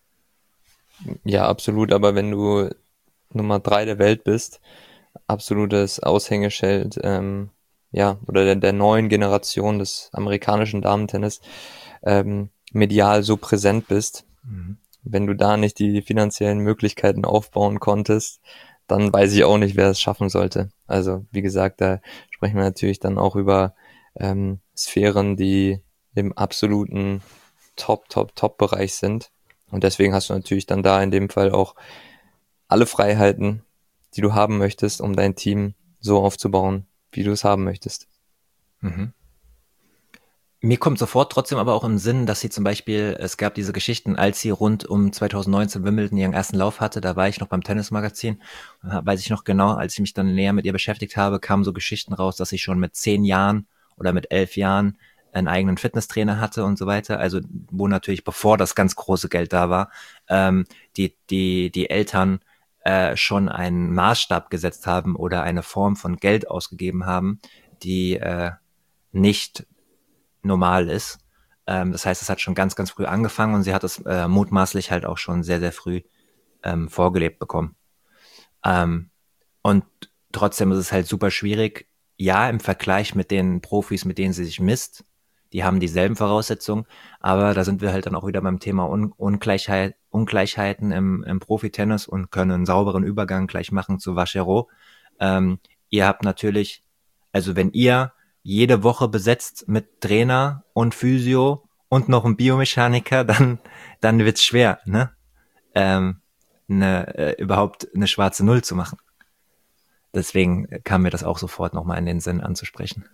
Ja, absolut, aber wenn du Nummer drei der Welt bist, absolutes Aushängeschild, ähm, ja, oder der, der neuen Generation des amerikanischen Damentennis, ähm, medial so präsent bist, Mhm. wenn du da nicht die finanziellen Möglichkeiten aufbauen konntest, dann weiß ich auch nicht, wer es schaffen sollte. Also, wie gesagt, da sprechen wir natürlich dann auch über ähm, Sphären, die im absoluten Top, Top, Top-Bereich sind. Und deswegen hast du natürlich dann da in dem Fall auch alle Freiheiten, die du haben möchtest, um dein Team so aufzubauen, wie du es haben möchtest. Mhm. Mir kommt sofort trotzdem aber auch im Sinn, dass sie zum Beispiel, es gab diese Geschichten, als sie rund um zwanzig neunzehn Wimbledon ihren ersten Lauf hatte, da war ich noch beim Tennismagazin, weiß ich noch genau, als ich mich dann näher mit ihr beschäftigt habe, kamen so Geschichten raus, dass sie schon mit zehn Jahren oder mit elf Jahren einen eigenen Fitnesstrainer hatte und so weiter, also wo natürlich, bevor das ganz große Geld da war, ähm, die, die, die Eltern äh, schon einen Maßstab gesetzt haben oder eine Form von Geld ausgegeben haben, die äh, nicht normal ist. Ähm, das heißt, es hat schon ganz, ganz früh angefangen und sie hat es äh, mutmaßlich halt auch schon sehr, sehr früh ähm, vorgelebt bekommen. Ähm, Und trotzdem ist es halt super schwierig. Ja, im Vergleich mit den Profis, mit denen sie sich misst, die haben dieselben Voraussetzungen, aber da sind wir halt dann auch wieder beim Thema Un Ungleichheit, Ungleichheiten im, im Profitennis und können einen sauberen Übergang gleich machen zu Vachereau. Ähm, ihr habt natürlich, also wenn ihr jede Woche besetzt mit Trainer und Physio und noch ein Biomechaniker, dann, dann wird's schwer, ne? Ähm, ne, äh, überhaupt eine schwarze Null zu machen. Deswegen kam mir das auch sofort nochmal in den Sinn anzusprechen.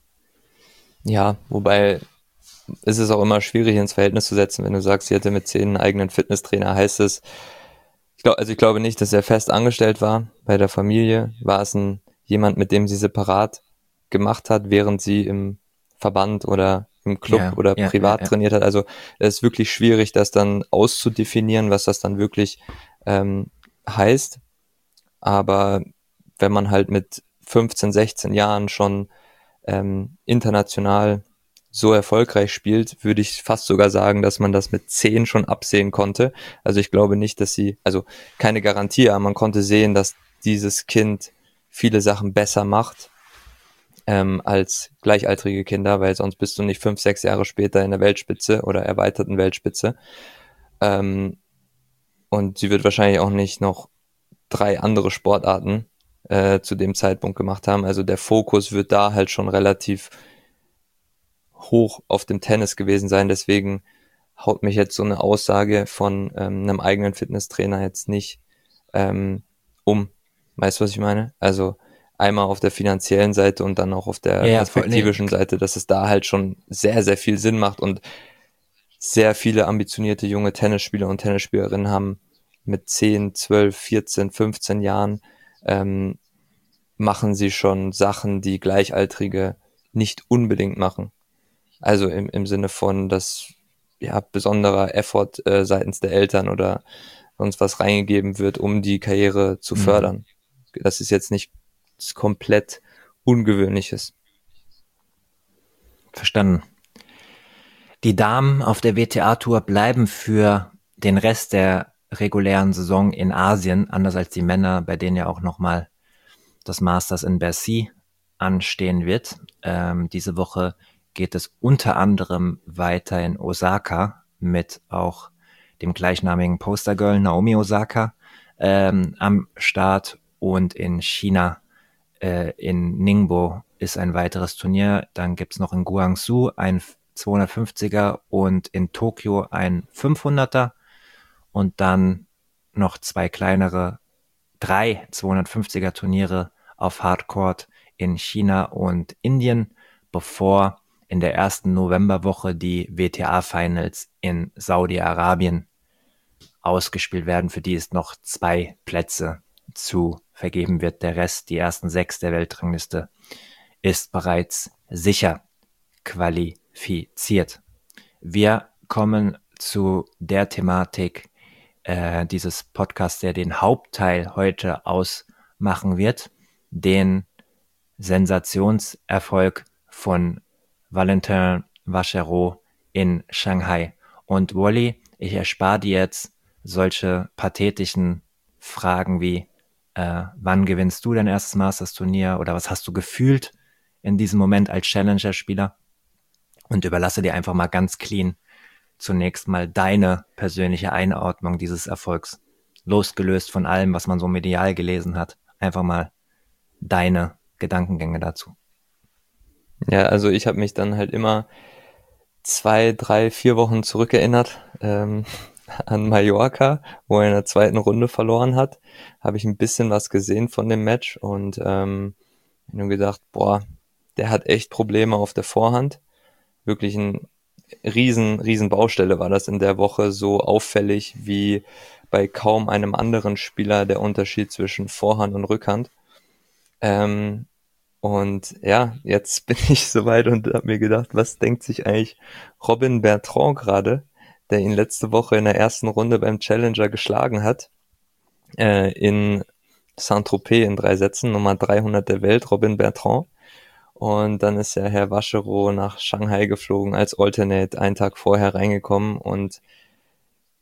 Ja, wobei ist es auch immer schwierig ins Verhältnis zu setzen, wenn du sagst, sie hätte mit zehn einen eigenen Fitnesstrainer, heißt es, ich glaube, also ich glaube nicht, dass er fest angestellt war bei der Familie, war es ein jemand, mit dem sie separat gemacht hat, während sie im Verband oder im Club Ja, oder ja, ja, privat ja. trainiert hat. Also es ist wirklich schwierig, das dann auszudefinieren, was das dann wirklich ähm, heißt. Aber wenn man halt mit fünfzehn, sechzehn Jahren schon ähm, international so erfolgreich spielt, würde ich fast sogar sagen, dass man das mit zehn schon absehen konnte. Also ich glaube nicht, dass sie, also keine Garantie, aber man konnte sehen, dass dieses Kind viele Sachen besser macht ähm, als gleichaltrige Kinder, weil sonst bist du nicht fünf, sechs Jahre später in der Weltspitze oder erweiterten Weltspitze. Ähm, und sie wird wahrscheinlich auch nicht noch drei andere Sportarten äh, zu dem Zeitpunkt gemacht haben. Also der Fokus wird da halt schon relativ hoch auf dem Tennis gewesen sein. Deswegen haut mich jetzt so eine Aussage von ähm, einem eigenen Fitnesstrainer jetzt nicht ähm, um. Weißt du, was ich meine? Also einmal auf der finanziellen Seite und dann auch auf der Ja, ja, voll, nee, perspektivischen Seite, dass es da halt schon sehr, sehr viel Sinn macht und sehr viele ambitionierte junge Tennisspieler und Tennisspielerinnen haben mit zehn, zwölf, vierzehn, fünfzehn Jahren ähm, machen sie schon Sachen, die Gleichaltrige nicht unbedingt machen. Also im, im Sinne von, dass ja besonderer Effort äh, seitens der Eltern oder sonst was reingegeben wird, um die Karriere zu mhm. fördern. Das ist jetzt nicht komplett Ungewöhnliches. Verstanden. Die Damen auf der W T A-Tour bleiben für den Rest der regulären Saison in Asien, anders als die Männer, bei denen ja auch nochmal das Masters in Bercy anstehen wird. Ähm, diese Woche geht es unter anderem weiter in Osaka mit auch dem gleichnamigen Postergirl Naomi Osaka ähm, am Start und in China äh, in Ningbo ist ein weiteres Turnier. Dann gibt's noch in Guangzhou ein zweihundertfünfziger und in Tokio ein fünfhunderter und dann noch zwei kleinere, drei zweihundertfünfziger Turniere auf Hardcourt in China und Indien, bevor in der ersten Novemberwoche die W T A-Finals in Saudi-Arabien ausgespielt werden. Für die es noch zwei Plätze zu vergeben wird. Der Rest, die ersten sechs der Weltrangliste, ist bereits sicher qualifiziert. Wir kommen zu der Thematik äh, dieses Podcasts, der den Hauptteil heute ausmachen wird, den Sensationserfolg von Valentin Vachereau in Shanghai. Und Wally, ich erspare dir jetzt solche pathetischen Fragen wie, äh, wann gewinnst du dein erstes Masters-Turnier oder was hast du gefühlt in diesem Moment als Challenger-Spieler und überlasse dir einfach mal ganz clean zunächst mal deine persönliche Einordnung dieses Erfolgs, losgelöst von allem, was man so medial gelesen hat. Einfach mal deine Gedankengänge dazu. Ja, also ich habe mich dann halt immer zwei, drei, vier Wochen zurückerinnert ähm, an Mallorca, wo er in der zweiten Runde verloren hat. Habe ich ein bisschen was gesehen von dem Match und ähm, nur gedacht, boah, der hat echt Probleme auf der Vorhand. Wirklich ein riesen, riesen Baustelle war das in der Woche, so auffällig wie bei kaum einem anderen Spieler der Unterschied zwischen Vorhand und Rückhand. Ähm, und ja, jetzt bin ich soweit und habe mir gedacht, was denkt sich eigentlich Robin Bertrand gerade, der ihn letzte Woche in der ersten Runde beim Challenger geschlagen hat, äh, in Saint-Tropez in drei Sätzen, Nummer dreihundert der Welt, Robin Bertrand. Und dann ist ja Herr Vachereau nach Shanghai geflogen als Alternate, einen Tag vorher reingekommen und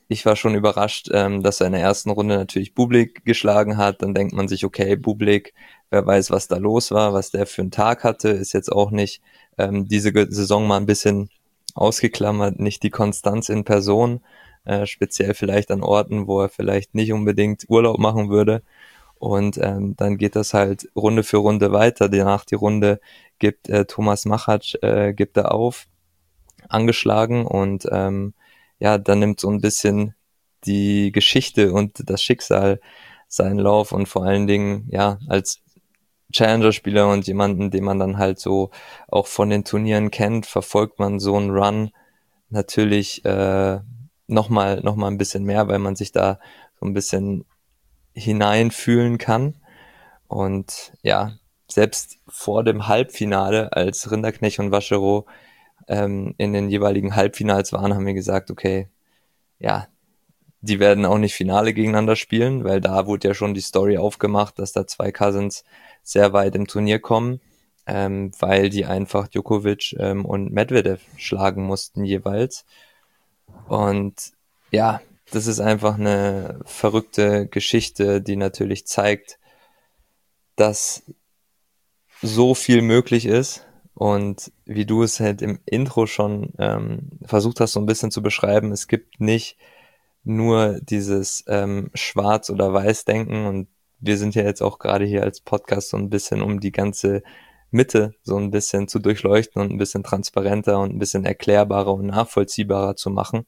ich war schon überrascht, ähm, dass er in der ersten Runde natürlich Bublik geschlagen hat. Dann denkt man sich, okay, Bublik, wer weiß, was da los war, was der für einen Tag hatte, ist jetzt auch nicht ähm, diese Saison mal ein bisschen ausgeklammert, nicht die Konstanz in Person, äh, speziell vielleicht an Orten, wo er vielleicht nicht unbedingt Urlaub machen würde. Und ähm, dann geht das halt Runde für Runde weiter. Danach die Runde gibt äh, Thomas Machatsch, äh, gibt er auf, angeschlagen, und ähm, ja, dann nimmt so ein bisschen die Geschichte und das Schicksal seinen Lauf, und vor allen Dingen, ja, als Challenger-Spieler und jemanden, den man dann halt so auch von den Turnieren kennt, verfolgt man so einen Run natürlich äh, nochmal noch mal ein bisschen mehr, weil man sich da so ein bisschen hineinfühlen kann. Und ja, selbst vor dem Halbfinale, als Rinderknecht und Vachereau ähm, in den jeweiligen Halbfinals waren, haben wir gesagt, okay, ja, die werden auch nicht Finale gegeneinander spielen, weil da wurde ja schon die Story aufgemacht, dass da zwei Cousins sehr weit im Turnier kommen, ähm, weil die einfach Djokovic ähm, und Medvedev schlagen mussten jeweils. Und ja, das ist einfach eine verrückte Geschichte, die natürlich zeigt, dass so viel möglich ist. Und wie du es halt im Intro schon ähm, versucht hast, so ein bisschen zu beschreiben, es gibt nicht nur dieses ähm, Schwarz- oder Weiß-Denken, und wir sind ja jetzt auch gerade hier als Podcast so ein bisschen, um die ganze Mitte so ein bisschen zu durchleuchten und ein bisschen transparenter und ein bisschen erklärbarer und nachvollziehbarer zu machen.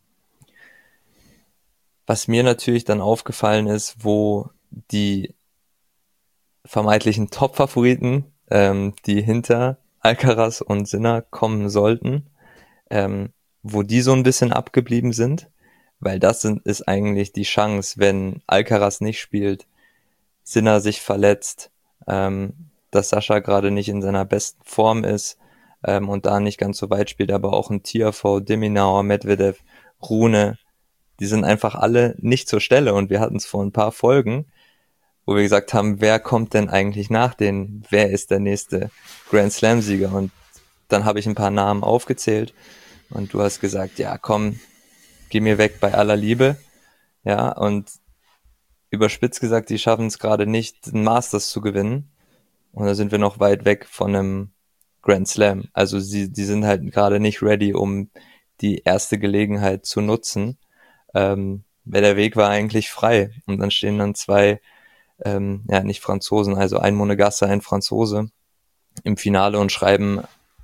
Was mir natürlich dann aufgefallen ist, wo die vermeintlichen Top-Favoriten, ähm, die hinter Alcaraz und Sinner kommen sollten, ähm, wo die so ein bisschen abgeblieben sind, weil das sind, ist eigentlich die Chance, wenn Alcaraz nicht spielt, Sinner sich verletzt, ähm, dass Sascha gerade nicht in seiner besten Form ist ähm, und da nicht ganz so weit spielt, aber auch ein Tiafoe, de Minaur, Medvedev, Rune, die sind einfach alle nicht zur Stelle, und wir hatten es vor ein paar Folgen, wo wir gesagt haben, wer kommt denn eigentlich nach denen? Wer ist der nächste Grand Slam-Sieger? Und dann habe ich ein paar Namen aufgezählt, und du hast gesagt, ja komm, geh mir weg bei aller Liebe. Ja, und überspitzt gesagt, die schaffen es gerade nicht, den Masters zu gewinnen. Und da sind wir noch weit weg von einem Grand Slam. Also sie, die sind halt gerade nicht ready, um die erste Gelegenheit zu nutzen. Ähm, weil der Weg war eigentlich frei. Und dann stehen dann zwei, ähm, ja, nicht Franzosen, also ein Monegasse, ein Franzose im Finale und schreiben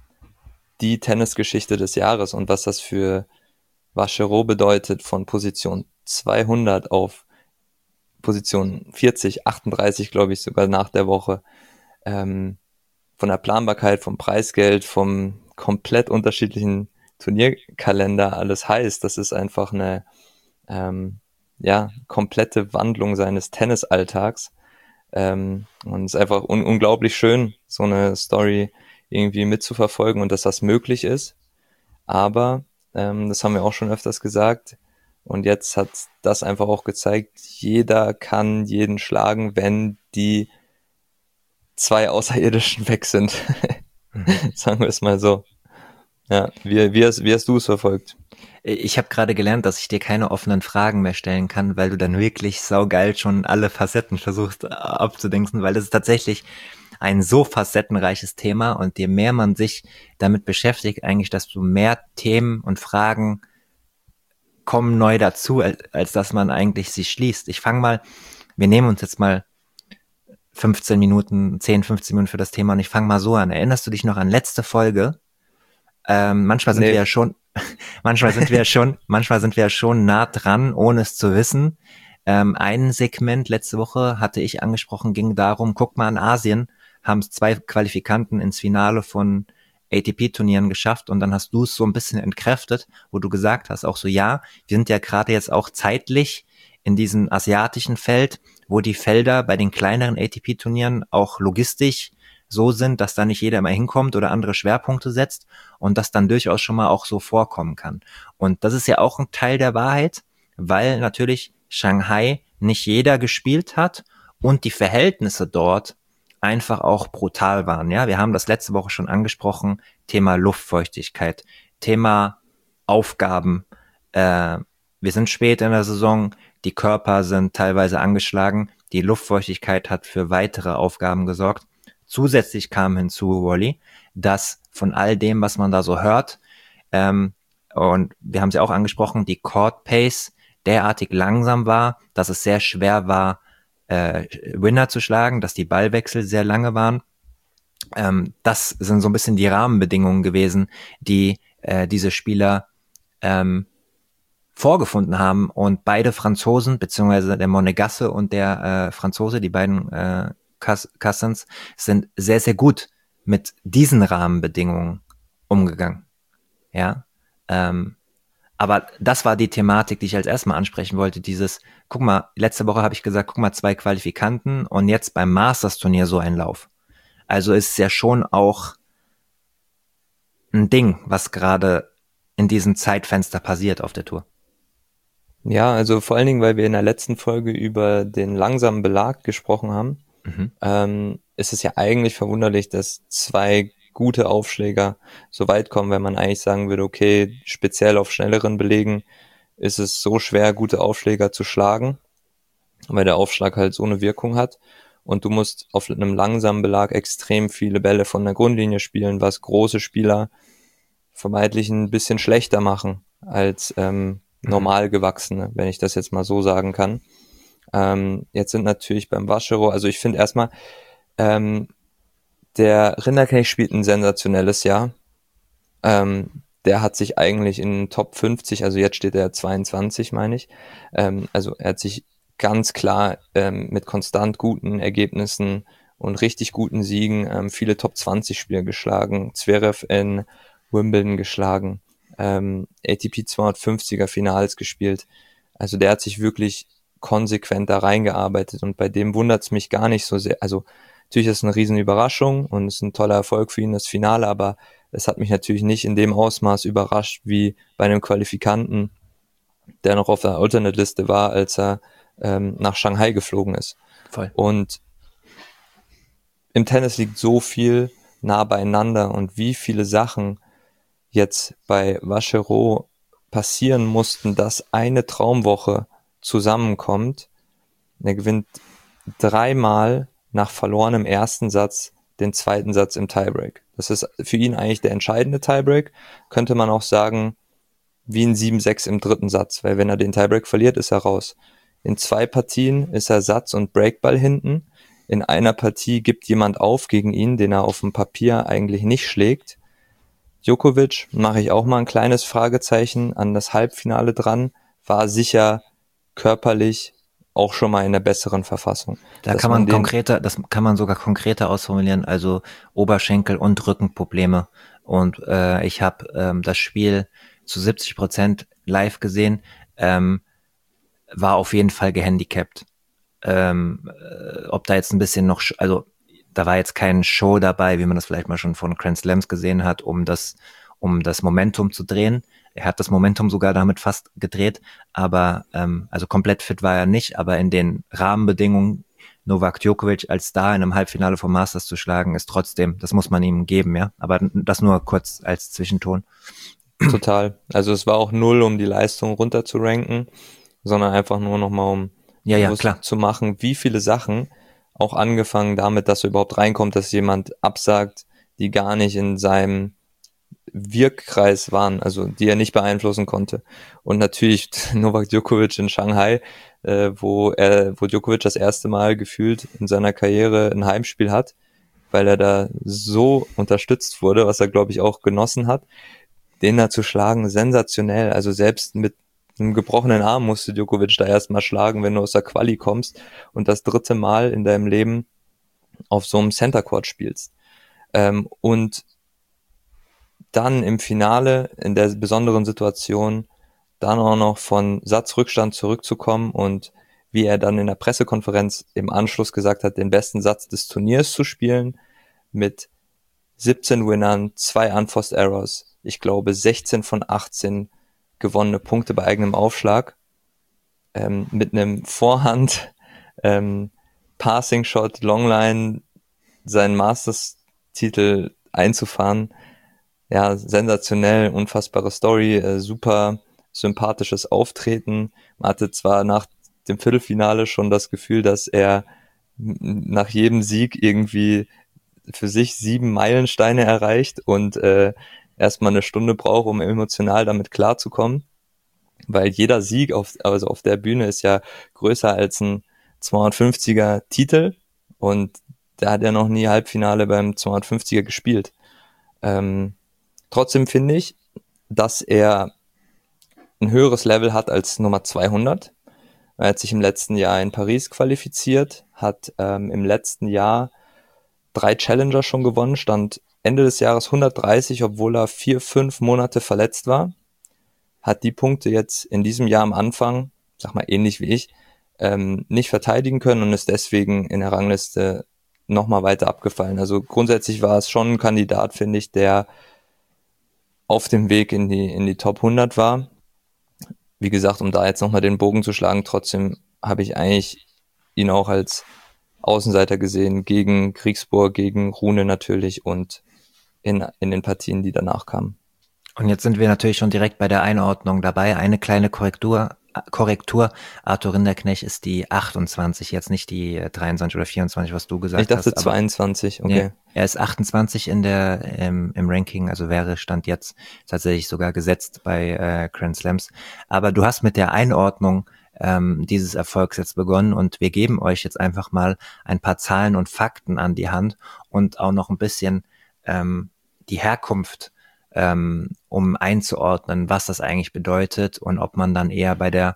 die Tennisgeschichte des Jahres, und was das für Vachereau bedeutet, von Position zweihundert auf Position vierzig, achtunddreißig, glaube ich, sogar nach der Woche. Ähm, von der Planbarkeit, vom Preisgeld, vom komplett unterschiedlichen Turnierkalender alles heißt, das ist einfach eine ähm, ja, komplette Wandlung seines Tennisalltags. Ähm, und es ist einfach un- unglaublich schön, so eine Story irgendwie mitzuverfolgen, und dass das möglich ist. Aber, ähm, das haben wir auch schon öfters gesagt, und jetzt hat das einfach auch gezeigt, jeder kann jeden schlagen, wenn die zwei Außerirdischen weg sind. Sagen wir es mal so. Ja, wie, wie, hast, wie hast du es verfolgt? Ich habe gerade gelernt, dass ich dir keine offenen Fragen mehr stellen kann, weil du dann wirklich saugeil schon alle Facetten versuchst äh, abzudenken, weil das ist tatsächlich ein so facettenreiches Thema, und je mehr man sich damit beschäftigt, eigentlich, desto mehr Themen und Fragen kommen neu dazu, als, als dass man eigentlich sie schließt. Ich fange mal, wir nehmen uns jetzt mal fünfzehn Minuten, zehn, fünfzehn Minuten für das Thema, und ich fange mal so an. Erinnerst du dich noch an letzte Folge? Ähm, manchmal sind wir Nee. ja schon, manchmal sind wir ja schon, manchmal sind wir ja schon nah dran, ohne es zu wissen. Ähm, ein Segment letzte Woche hatte ich angesprochen, ging darum, guck mal, in Asien haben es zwei Qualifikanten ins Finale von A T P-Turnieren geschafft, und dann hast du es so ein bisschen entkräftet, wo du gesagt hast, auch so, ja, wir sind ja gerade jetzt auch zeitlich in diesem asiatischen Feld, wo die Felder bei den kleineren A T P-Turnieren auch logistisch so sind, dass da nicht jeder immer hinkommt oder andere Schwerpunkte setzt, und das dann durchaus schon mal auch so vorkommen kann. Und das ist ja auch ein Teil der Wahrheit, weil natürlich Shanghai nicht jeder gespielt hat und die Verhältnisse dort einfach auch brutal waren. Ja, wir haben das letzte Woche schon angesprochen, Thema Luftfeuchtigkeit, Thema Aufgaben, äh, wir sind spät in der Saison, die Körper sind teilweise angeschlagen, die Luftfeuchtigkeit hat für weitere Aufgaben gesorgt. Zusätzlich kam hinzu, Wally, dass von all dem, was man da so hört, ähm, und wir haben es ja auch angesprochen, die Court Pace derartig langsam war, dass es sehr schwer war, äh, Winner zu schlagen, dass die Ballwechsel sehr lange waren. Ähm, das sind so ein bisschen die Rahmenbedingungen gewesen, die äh, diese Spieler ähm, vorgefunden haben. Und beide Franzosen, beziehungsweise der Monegasse und der äh, Franzose, die beiden äh, Cousins, sind sehr, sehr gut mit diesen Rahmenbedingungen umgegangen. Ja, ähm, aber das war die Thematik, die ich als erstes mal ansprechen wollte. Dieses, guck mal, letzte Woche habe ich gesagt, guck mal, zwei Qualifikanten und jetzt beim Masters-Turnier so ein Lauf. Also ist es ja schon auch ein Ding, was gerade in diesem Zeitfenster passiert auf der Tour. Ja, also vor allen Dingen, weil wir in der letzten Folge über den langsamen Belag gesprochen haben, mhm. ähm, ist es ja eigentlich verwunderlich, dass zwei gute Aufschläger so weit kommen, wenn man eigentlich sagen würde, okay, speziell auf schnelleren Belegen ist es so schwer, gute Aufschläger zu schlagen, weil der Aufschlag halt so eine Wirkung hat. Und du musst auf einem langsamen Belag extrem viele Bälle von der Grundlinie spielen, was große Spieler vermeintlich ein bisschen schlechter machen als ähm, normal gewachsene, wenn ich das jetzt mal so sagen kann. Ähm, jetzt sind natürlich beim Vachereau, also ich finde erstmal, ähm, der Rinderknecht spielt ein sensationelles Jahr. Ähm, der hat sich eigentlich in Top fünfzig, also jetzt steht er zweiundzwanzig, meine ich. Ähm, also er hat sich ganz klar ähm, mit konstant guten Ergebnissen und richtig guten Siegen ähm, viele Top zwanzig Spieler geschlagen. Zverev in Wimbledon geschlagen. Ähm, A T P zweihundertfünfziger Finals gespielt. Also der hat sich wirklich konsequent da reingearbeitet und bei dem wundert es mich gar nicht so sehr. Also natürlich ist es eine riesen Überraschung und es ist ein toller Erfolg für ihn, das Finale, aber es hat mich natürlich nicht in dem Ausmaß überrascht wie bei einem Qualifikanten, der noch auf der Alternate-Liste war, als er ähm, nach Shanghai geflogen ist. Voll. Und im Tennis liegt so viel nah beieinander und wie viele Sachen jetzt bei Vachereau passieren mussten, dass eine Traumwoche zusammenkommt. Er gewinnt dreimal nach verlorenem ersten Satz den zweiten Satz im Tiebreak. Das ist für ihn eigentlich der entscheidende Tiebreak. Könnte man auch sagen, wie ein sieben sechs im dritten Satz, weil wenn er den Tiebreak verliert, ist er raus. In zwei Partien ist er Satz- und Breakball hinten. In einer Partie gibt jemand auf gegen ihn, den er auf dem Papier eigentlich nicht schlägt. Djokovic, mache ich auch mal ein kleines Fragezeichen an das Halbfinale dran, war sicher körperlich auch schon mal in einer besseren Verfassung. Da kann man, man konkreter, das kann man sogar konkreter ausformulieren, also Oberschenkel- und Rückenprobleme. Und äh, ich habe ähm, das Spiel zu siebzig Prozent live gesehen, ähm, war auf jeden Fall gehandicapt. Ähm, äh, ob da jetzt ein bisschen noch, also da war jetzt kein Show dabei, wie man das vielleicht mal schon von Grand Slams gesehen hat, um das, um das Momentum zu drehen. Er hat das Momentum sogar damit fast gedreht, aber ähm, also komplett fit war er nicht, aber in den Rahmenbedingungen Novak Djokovic als Star in einem Halbfinale vom Masters zu schlagen, ist trotzdem, das muss man ihm geben, ja. Aber das nur kurz als Zwischenton. Total. Also es war auch null, um die Leistung runter zu ranken, sondern einfach nur nochmal, um ja, ja, klar. zu machen, wie viele Sachen, auch angefangen damit, dass er überhaupt reinkommt, dass jemand absagt, die gar nicht in seinem Wirkkreis waren, also die er nicht beeinflussen konnte. Und natürlich Novak Djokovic in Shanghai, äh, wo er, wo Djokovic das erste Mal gefühlt in seiner Karriere ein Heimspiel hat, weil er da so unterstützt wurde, was er, glaube ich, auch genossen hat. Den da zu schlagen, sensationell. Also selbst mit einem gebrochenen Arm musste Djokovic da erstmal schlagen, wenn du aus der Quali kommst und das dritte Mal in deinem Leben auf so einem Center Court spielst. Ähm, und dann im Finale, in der besonderen Situation, dann auch noch von Satzrückstand zurückzukommen und wie er dann in der Pressekonferenz im Anschluss gesagt hat, den besten Satz des Turniers zu spielen, mit siebzehn Winnern, zwei Unforced Errors, ich glaube sechzehn von achtzehn gewonnene Punkte bei eigenem Aufschlag, ähm, mit einem Vorhand, ähm, Passing Shot, Longline, seinen Masters-Titel einzufahren. Ja, sensationell, unfassbare Story, äh, super sympathisches Auftreten. Man hatte zwar nach dem Viertelfinale schon das Gefühl, dass er nach jedem Sieg irgendwie für sich sieben Meilensteine erreicht und äh, erstmal eine Stunde braucht, um emotional damit klarzukommen. Weil jeder Sieg auf, also auf der Bühne ist ja größer als ein zweihundertfünfziger Titel und da hat er noch nie Halbfinale beim zweihundertfünfziger gespielt. Ähm, trotzdem finde ich, dass er ein höheres Level hat als Nummer zweihundert. Er hat sich im letzten Jahr in Paris qualifiziert, hat ähm, im letzten Jahr drei Challenger schon gewonnen, stand Ende des Jahres hundertdreißig, obwohl er vier, fünf Monate verletzt war. Hat die Punkte jetzt in diesem Jahr am Anfang, sag mal ähnlich wie ich, ähm, nicht verteidigen können und ist deswegen in der Rangliste nochmal weiter abgefallen. Also grundsätzlich war es schon ein Kandidat, finde ich, der auf dem Weg in die in die Top hundert war. Wie gesagt, um da jetzt nochmal den Bogen zu schlagen, trotzdem habe ich eigentlich ihn auch als Außenseiter gesehen, gegen Kriegsburg, gegen Rune natürlich und in, in den Partien, die danach kamen. Und jetzt sind wir natürlich schon direkt bei der Einordnung dabei. Eine kleine Korrektur. Korrektur. Arthur Rinderknecht ist die achtundzwanzig, jetzt nicht die dreiundzwanzig oder vierundzwanzig, was du gesagt hast. Ich dachte hast, zweiundzwanzig, okay. Nee, er ist achtundzwanzig in der im, im Ranking, also wäre Stand jetzt tatsächlich sogar gesetzt bei äh, Grand Slams. Aber du hast mit der Einordnung ähm, dieses Erfolgs jetzt begonnen und wir geben euch jetzt einfach mal ein paar Zahlen und Fakten an die Hand und auch noch ein bisschen ähm, die Herkunft, ähm, um einzuordnen, was das eigentlich bedeutet und ob man dann eher bei der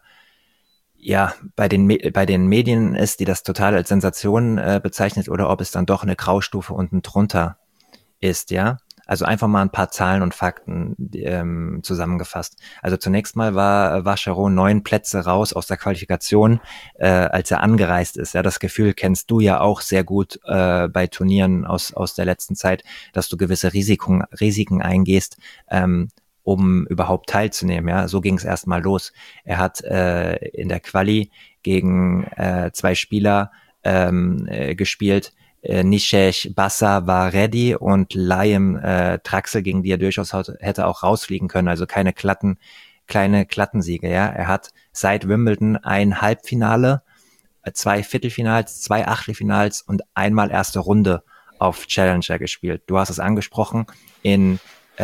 ja, bei den bei den Medien ist, die das total als Sensation äh, bezeichnet, oder ob es dann doch eine Graustufe unten drunter ist, ja. Also einfach mal ein paar Zahlen und Fakten ähm, zusammengefasst. Also zunächst mal war Vacheron neun Plätze raus aus der Qualifikation, äh, als er angereist ist. Ja, das Gefühl kennst du ja auch sehr gut äh, bei Turnieren aus aus der letzten Zeit, dass du gewisse Risiken Risiken eingehst, ähm, um überhaupt teilzunehmen. Ja, so ging es erstmal los. Er hat äh, in der Quali gegen äh, zwei Spieler ähm, äh, gespielt. Äh, Nishech Bassa war ready und Liam äh, Traxel, gegen die er durchaus hätte auch rausfliegen können. Also keine glatten, kleine Klattensiege. Ja, er hat seit Wimbledon ein Halbfinale, zwei Viertelfinals, zwei Achtelfinals und einmal erste Runde auf Challenger gespielt. Du hast es angesprochen, in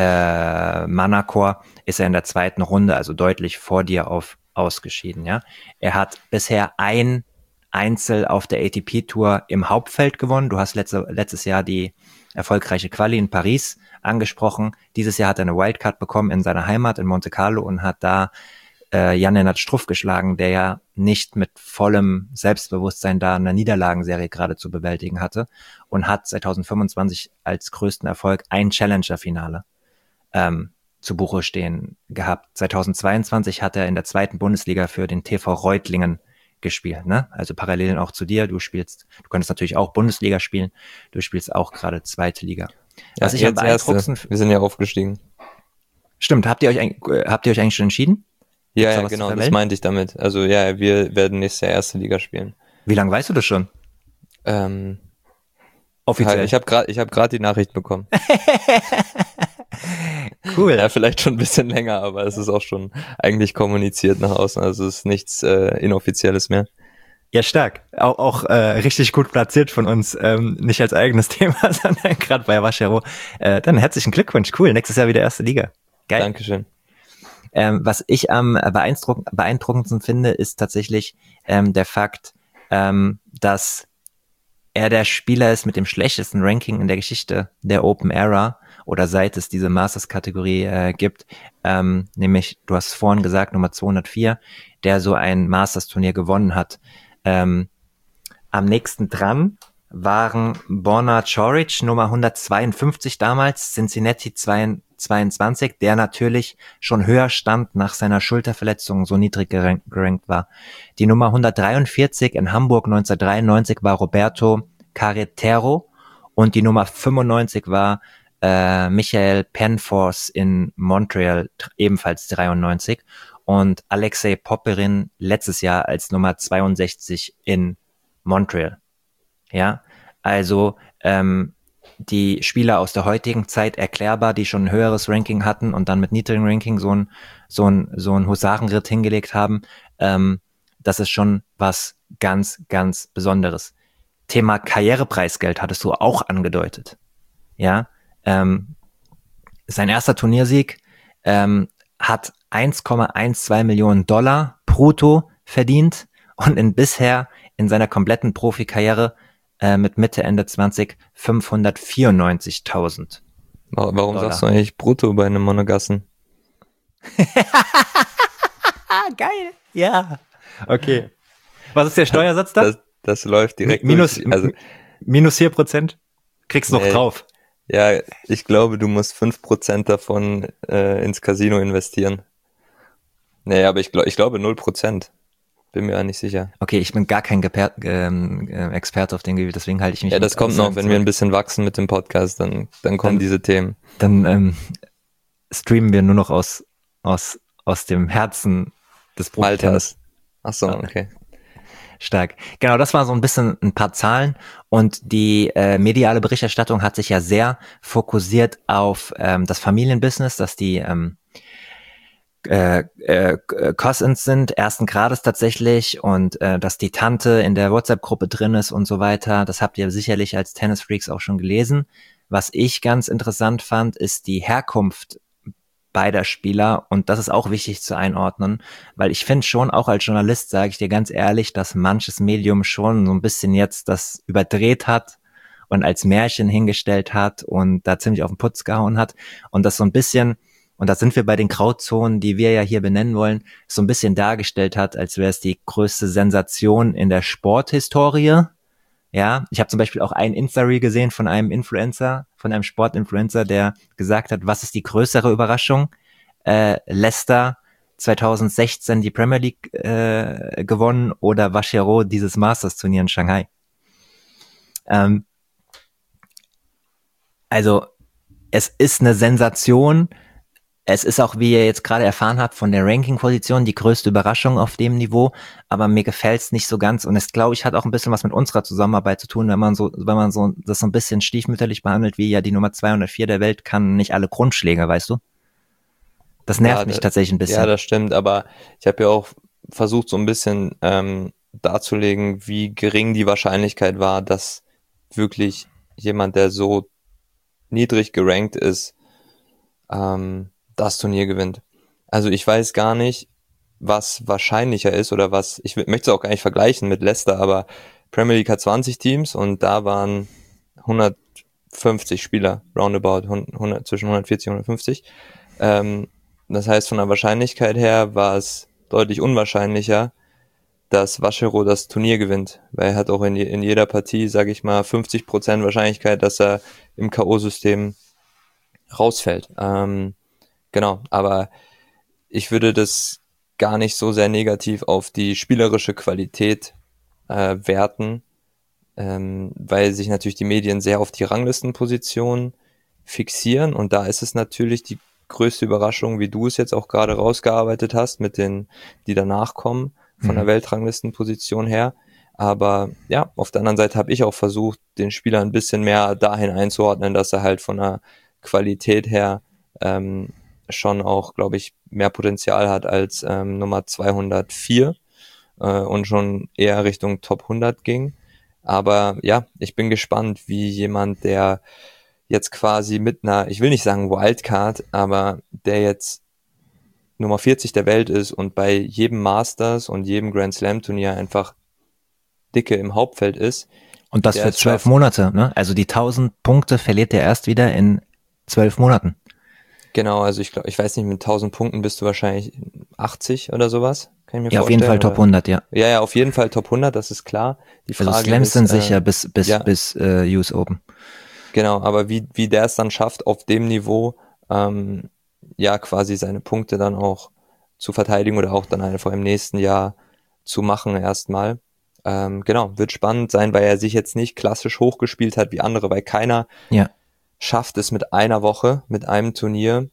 äh, Manacor ist er in der zweiten Runde, also deutlich vor dir auf ausgeschieden. Ja, er hat bisher ein Einzel auf der A T P-Tour im Hauptfeld gewonnen. Du hast letzte, letztes Jahr die erfolgreiche Quali in Paris angesprochen. Dieses Jahr hat er eine Wildcard bekommen in seiner Heimat in Monte Carlo und hat da äh, Jan-Lennart Struff geschlagen, der ja nicht mit vollem Selbstbewusstsein da eine Niederlagenserie gerade zu bewältigen hatte und hat zwanzig fünfundzwanzig als größten Erfolg ein Challenger-Finale ähm, zu Buche stehen gehabt. zweitausendzweiundzwanzig hat er in der zweiten Bundesliga für den T V Reutlingen gespielt, ne? Also parallel auch zu dir. Du spielst, du könntest natürlich auch Bundesliga spielen. Du spielst auch gerade zweite Liga. Was ja, ich am beeindruckendsten, wir sind ja aufgestiegen. Stimmt. Habt ihr euch habt ihr euch eigentlich schon entschieden? Ja, ja, genau. Das meinte ich damit. Also ja, wir werden nächstes Jahr erste Liga spielen. Wie lange weißt du das schon? Ähm, Offiziell. Ich habe gerade, ich habe gerade die Nachricht bekommen. Cool. Ja, vielleicht schon ein bisschen länger, aber es ist auch schon eigentlich kommuniziert nach außen. Also es ist nichts äh, Inoffizielles mehr. Ja, stark. Auch, auch äh, richtig gut platziert von uns. Ähm, nicht als eigenes Thema, sondern gerade bei Vacheron. Äh, dann herzlichen Glückwunsch. Cool. Nächstes Jahr wieder erste Liga. Geil. Dankeschön. Ähm, was ich am beeindruck- beeindruckendsten finde, ist tatsächlich ähm, der Fakt, ähm, dass er der Spieler ist mit dem schlechtesten Ranking in der Geschichte der Open Era oder seit es diese Masters-Kategorie äh, gibt, ähm, nämlich, du hast es vorhin gesagt, Nummer zweihundertvier, der so ein Masters-Turnier gewonnen hat. Ähm, am nächsten dran waren Borna Coric, Nummer hundertzweiundfünfzig damals, Cincinnati zweiundzwanzig, der natürlich schon höher stand nach seiner Schulterverletzung, so niedrig gerankt, gerankt war. Die Nummer hundertdreiundvierzig in Hamburg neunzehnhundertdreiundneunzig war Roberto Carretero und die Nummer fünfundneunzig war äh, Michael Penforce in Montreal, ebenfalls dreiundneunzig, und Alexei Popyrin letztes Jahr als Nummer zweiundsechzig in Montreal. Ja, also ähm, die Spieler aus der heutigen Zeit erklärbar, die schon ein höheres Ranking hatten und dann mit niedrigem Ranking so ein, so ein, so ein Husarenritt hingelegt haben. Ähm, das ist schon was ganz, ganz Besonderes. Thema Karrierepreisgeld hattest du auch angedeutet. Ja, ähm, sein erster Turniersieg ähm, hat eins Komma zwölf Millionen Dollar brutto verdient und in bisher in seiner kompletten Profikarriere äh, mit Mitte, Ende zwanzig fünfhundertvierundneunzigtausend. Warum Dollar. Sagst du eigentlich brutto bei einem Monegassen? Geil. Ja. Okay. Was ist der Steuersatz da? Das, das läuft direkt minus, durch. Also, minus vier Prozent? Kriegst du nee, noch drauf. Ja, ich glaube, du musst fünf Prozent davon äh, ins Casino investieren. Nee, aber ich, glaub, ich glaube null Prozent. Bin mir ja nicht sicher. Okay, ich bin gar kein Geper ähm, äh, Experte auf dem Gebiet, deswegen halte ich mich. Ja, das kommt noch, wenn wir ein bisschen wachsen mit dem Podcast, dann, dann kommen dann, diese Themen. Dann ähm, streamen wir nur noch aus, aus, aus dem Herzen des Profi-Tennis. Ach so, okay. Stark. Genau, das war so ein bisschen ein paar Zahlen und die äh, mediale Berichterstattung hat sich ja sehr fokussiert auf ähm, das Familienbusiness, dass die ähm, äh, äh, Cousins sind, ersten Grades tatsächlich und äh, dass die Tante in der WhatsApp-Gruppe drin ist und so weiter. Das habt ihr sicherlich als Tennis-Freaks auch schon gelesen. Was ich ganz interessant fand, ist die Herkunft beider Spieler und das ist auch wichtig zu einordnen, weil ich finde schon, auch als Journalist sage ich dir ganz ehrlich, dass manches Medium schon so ein bisschen jetzt das überdreht hat und als Märchen hingestellt hat und da ziemlich auf den Putz gehauen hat und das so ein bisschen, und da sind wir bei den Grauzonen, die wir ja hier benennen wollen, so ein bisschen dargestellt hat, als wäre es die größte Sensation in der Sporthistorie. Ja, ich habe zum Beispiel auch ein Insta-Reel gesehen von einem Influencer, von einem Sportinfluencer, der gesagt hat, was ist die größere Überraschung? Äh, Leicester zwanzig sechzehn die Premier League äh, gewonnen oder Vachereau dieses Masters-Turnier in Shanghai. Ähm, also es ist eine Sensation. Es ist auch, wie ihr jetzt gerade erfahren habt, von der Ranking-Position die größte Überraschung auf dem Niveau, aber mir gefällt es nicht so ganz und es, glaube ich, hat auch ein bisschen was mit unserer Zusammenarbeit zu tun, wenn man so, wenn man so das so ein bisschen stiefmütterlich behandelt, wie ja die Nummer zweihundertvier der Welt kann nicht alle Grundschläge, weißt du? Das nervt ja, mich das, tatsächlich ein bisschen. Ja, das stimmt, aber ich habe ja auch versucht, so ein bisschen ähm, darzulegen, wie gering die Wahrscheinlichkeit war, dass wirklich jemand, der so niedrig gerankt ist, ähm, das Turnier gewinnt. Also ich weiß gar nicht, was wahrscheinlicher ist oder was, ich möchte es auch gar nicht vergleichen mit Leicester, aber Premier League hat zwanzig Teams und da waren hundertfünfzig Spieler, roundabout hundert, zwischen hundertvierzig und hundertfünfzig. Ähm, das heißt, von der Wahrscheinlichkeit her war es deutlich unwahrscheinlicher, dass Vachereau das Turnier gewinnt, weil er hat auch in, in jeder Partie, sage ich mal, fünfzig Prozent Wahrscheinlichkeit, dass er im K O-System rausfällt. Ähm, genau, aber ich würde das gar nicht so sehr negativ auf die spielerische Qualität äh, werten, ähm, weil sich natürlich die Medien sehr auf die Ranglistenposition fixieren und da ist es natürlich die größte Überraschung, wie du es jetzt auch gerade rausgearbeitet hast, mit den, die danach kommen, von mhm. der Weltranglistenposition her. Aber ja, auf der anderen Seite habe ich auch versucht, den Spieler ein bisschen mehr dahin einzuordnen, dass er halt von der Qualität her ähm, schon auch, glaube ich, mehr Potenzial hat als ähm, Nummer zweihundertvier äh, und schon eher Richtung Top hundert ging. Aber ja, ich bin gespannt, wie jemand, der jetzt quasi mit einer, ich will nicht sagen Wildcard, aber der jetzt Nummer vierzig der Welt ist und bei jedem Masters und jedem Grand Slam Turnier einfach dicke im Hauptfeld ist. Und das für zwölf Monate, ne? Also die tausend Punkte verliert er erst wieder in zwölf Monaten. Genau, also ich glaube, ich weiß nicht, mit tausend Punkten bist du wahrscheinlich achtzig oder sowas. Kann ich mir ja, vorstellen. Auf jeden Fall Top hundert, ja. Ja, ja, auf jeden Fall Top hundert, das ist klar. Die Frage also Slams ist, sind äh, sicher bis bis ja. bis äh, U S Open. Genau, aber wie wie der es dann schafft, auf dem Niveau ähm, ja quasi seine Punkte dann auch zu verteidigen oder auch dann einfach im nächsten Jahr zu machen erstmal. Ähm, genau, wird spannend sein, weil er sich jetzt nicht klassisch hochgespielt hat wie andere, weil keiner ja. schafft es mit einer Woche, mit einem Turnier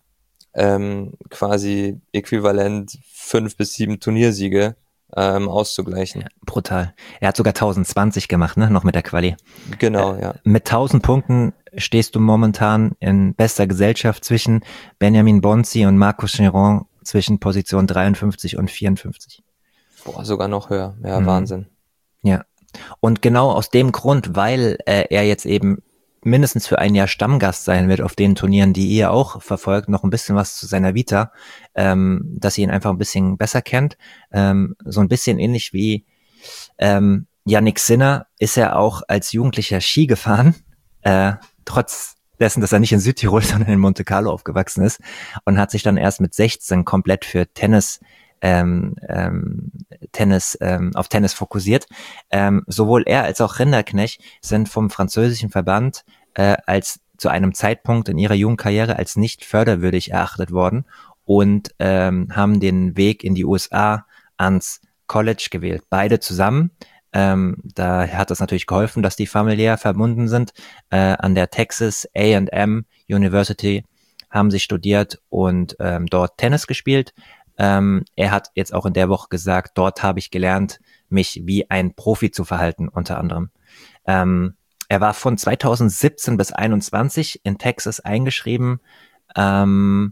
ähm, quasi äquivalent fünf bis sieben Turniersiege ähm, auszugleichen. Ja, brutal. Er hat sogar tausendzwanzig gemacht, ne, noch mit der Quali. Genau, äh, ja. Mit tausend Punkten stehst du momentan in bester Gesellschaft zwischen Benjamin Bonzi und Marco Chiron zwischen Position dreiundfünfzig und vierundfünfzig. Boah, sogar noch höher. Ja, Mhm. Wahnsinn. Ja. Und genau aus dem Grund, weil äh, er jetzt eben mindestens für ein Jahr Stammgast sein wird auf den Turnieren, die ihr auch verfolgt, noch ein bisschen was zu seiner Vita, ähm, dass ihr ihn einfach ein bisschen besser kennt. Ähm, so ein bisschen ähnlich wie ähm, Yannick Sinner ist er auch als Jugendlicher Ski gefahren, äh, trotz dessen, dass er nicht in Südtirol, sondern in Monte Carlo aufgewachsen ist und hat sich dann erst mit sechzehn komplett für Tennis ähm, ähm, Tennis ähm, auf Tennis fokussiert. Ähm, sowohl er als auch Rinderknecht sind vom französischen Verband äh, als zu einem Zeitpunkt in ihrer Jugendkarriere als nicht förderwürdig erachtet worden und ähm, haben den Weg in die U S A ans College gewählt. Beide zusammen. Ähm, da hat es natürlich geholfen, dass die familiär verbunden sind. Äh, an der Texas A and M University haben sie studiert und ähm, dort Tennis gespielt. Ähm, er hat jetzt auch in der Woche gesagt, dort habe ich gelernt, mich wie ein Profi zu verhalten, unter anderem. Ähm, er war von zweitausendsiebzehn bis einundzwanzig in Texas eingeschrieben ähm,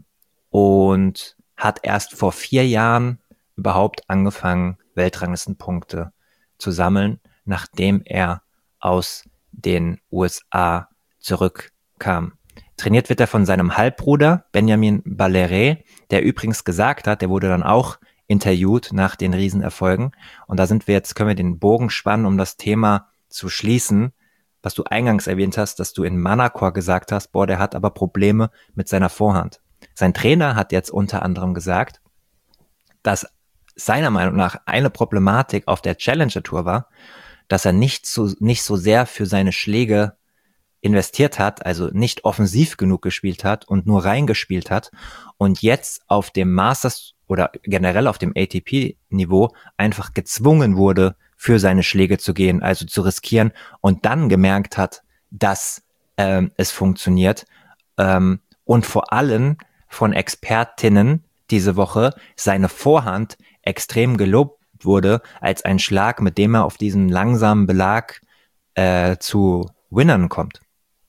und hat erst vor vier Jahren überhaupt angefangen, Weltranglistenpunkte zu sammeln, nachdem er aus den U S A zurückkam. Trainiert wird er von seinem Halbbruder Benjamin Baleret, der übrigens gesagt hat, der wurde dann auch interviewt nach den Riesenerfolgen. Und da sind wir jetzt, können wir den Bogen spannen, um das Thema zu schließen, was du eingangs erwähnt hast, dass du in Manacor gesagt hast, boah, der hat aber Probleme mit seiner Vorhand. Sein Trainer hat jetzt unter anderem gesagt, dass seiner Meinung nach eine Problematik auf der Challenger Tour war, dass er nicht so, nicht so sehr für seine Schläge investiert hat, also nicht offensiv genug gespielt hat und nur reingespielt hat und jetzt auf dem Masters oder generell auf dem A T P-Niveau einfach gezwungen wurde, für seine Schläge zu gehen, also zu riskieren und dann gemerkt hat, dass ähm, es funktioniert ähm, und vor allem von Expertinnen diese Woche seine Vorhand extrem gelobt wurde als ein Schlag, mit dem er auf diesen langsamen Belag äh, zu Winnern kommt.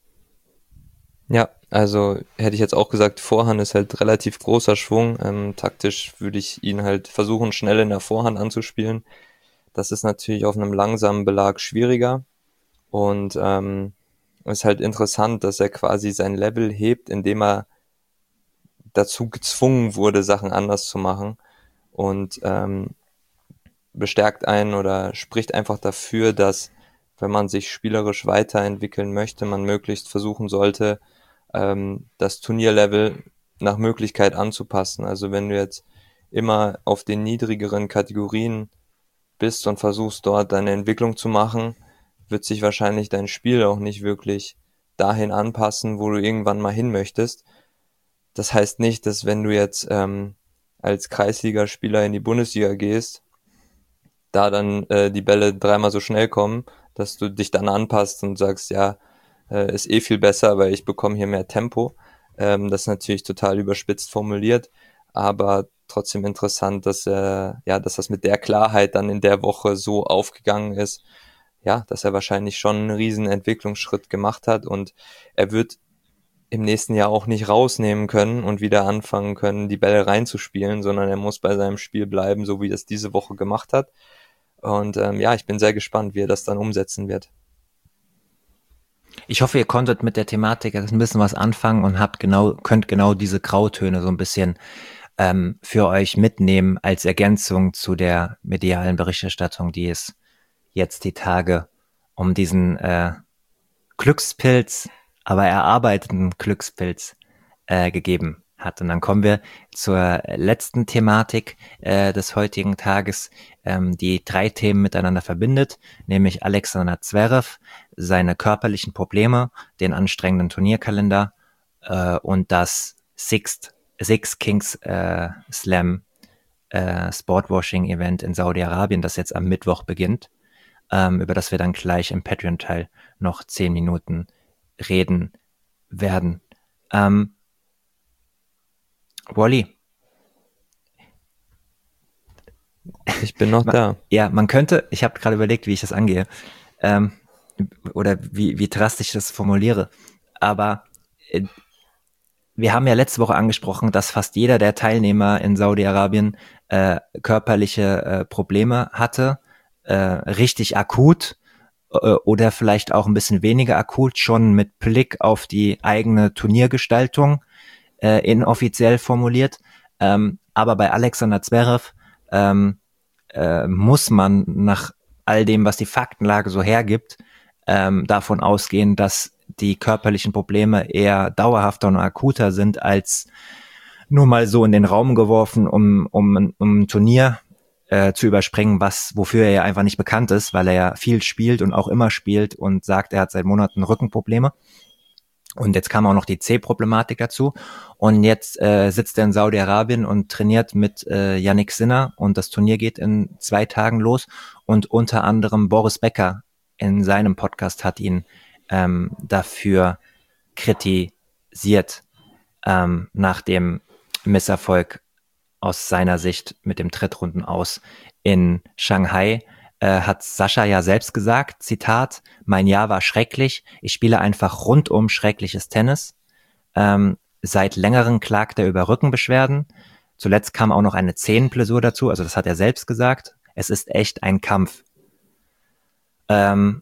Ja, also hätte ich jetzt auch gesagt, Vorhand ist halt relativ großer Schwung. Ähm, taktisch würde ich ihn halt versuchen, schnell in der Vorhand anzuspielen. Das ist natürlich auf einem langsamen Belag schwieriger. Und ähm, ist halt interessant, dass er quasi sein Level hebt, indem er dazu gezwungen wurde, Sachen anders zu machen. Und ähm, bestärkt einen oder spricht einfach dafür, dass, wenn man sich spielerisch weiterentwickeln möchte, man möglichst versuchen sollte, ähm, das Turnierlevel nach Möglichkeit anzupassen. Also wenn du jetzt immer auf den niedrigeren Kategorien bist und versuchst dort deine Entwicklung zu machen, wird sich wahrscheinlich dein Spiel auch nicht wirklich dahin anpassen, wo du irgendwann mal hin möchtest. Das heißt nicht, dass wenn du jetzt ähm, als Kreisligaspieler in die Bundesliga gehst, da dann äh, die Bälle dreimal so schnell kommen, dass du dich dann anpasst und sagst, ja, äh, ist eh viel besser, weil ich bekomme hier mehr Tempo. Ähm, das ist natürlich total überspitzt formuliert, aber trotzdem interessant, dass äh, ja, dass das mit der Klarheit dann in der Woche so aufgegangen ist, ja, dass er wahrscheinlich schon einen riesen Entwicklungsschritt gemacht hat und er wird im nächsten Jahr auch nicht rausnehmen können und wieder anfangen können, die Bälle reinzuspielen, sondern er muss bei seinem Spiel bleiben, so wie er es diese Woche gemacht hat. Und ähm, ja, ich bin sehr gespannt, wie er das dann umsetzen wird. Ich hoffe, ihr konntet mit der Thematik ein bisschen was anfangen und habt genau, könnt genau diese Grautöne so ein bisschen ähm, für euch mitnehmen als Ergänzung zu der medialen Berichterstattung, die es jetzt die Tage um diesen äh, Glückspilz, aber erarbeiteten Glückspilz äh, gegeben hat. Und dann kommen wir zur letzten Thematik äh, des heutigen Tages, ähm, die drei Themen miteinander verbindet, nämlich Alexander Zverev, seine körperlichen Probleme, den anstrengenden Turnierkalender äh, und das Sixth, Six Kings äh, Slam äh, Sportwashing-Event in Saudi-Arabien, das jetzt am Mittwoch beginnt, ähm, über das wir dann gleich im Patreon-Teil noch zehn Minuten reden werden. Ähm, Wally. Ich bin noch man, da. Ja, man könnte, ich habe gerade überlegt, wie ich das angehe, ähm, oder wie, wie drastisch ich das formuliere. aber äh, wir haben ja letzte Woche angesprochen, dass fast jeder der Teilnehmer in Saudi-Arabien äh, körperliche äh, Probleme hatte, äh, richtig akut äh, oder vielleicht auch ein bisschen weniger akut, schon mit Blick auf die eigene Turniergestaltung äh, inoffiziell formuliert. Ähm, aber bei Alexander Zverev ähm, äh, muss man nach all dem, was die Faktenlage so hergibt, ähm, davon ausgehen, dass die körperlichen Probleme eher dauerhafter und akuter sind als nur mal so in den Raum geworfen, um, um, um ein Turnier äh, zu überspringen, was wofür er ja einfach nicht bekannt ist, weil er ja viel spielt und auch immer spielt und sagt, er hat seit Monaten Rückenprobleme. Und jetzt kam auch noch die C-Problematik dazu. Und jetzt äh, sitzt er in Saudi-Arabien und trainiert mit äh, Yannick Sinner. Und das Turnier geht in zwei Tagen los. Und unter anderem Boris Becker in seinem Podcast hat ihn ähm, dafür kritisiert, ähm, nach dem Misserfolg aus seiner Sicht mit dem Drittrunden aus in Shanghai. Äh, hat Sascha ja selbst gesagt, Zitat, mein Jahr war schrecklich, ich spiele einfach rundum schreckliches Tennis. Ähm, seit längerem klagt er über Rückenbeschwerden. Zuletzt kam auch noch eine Zehenblessur dazu, also das hat er selbst gesagt. Es ist echt ein Kampf. Ähm,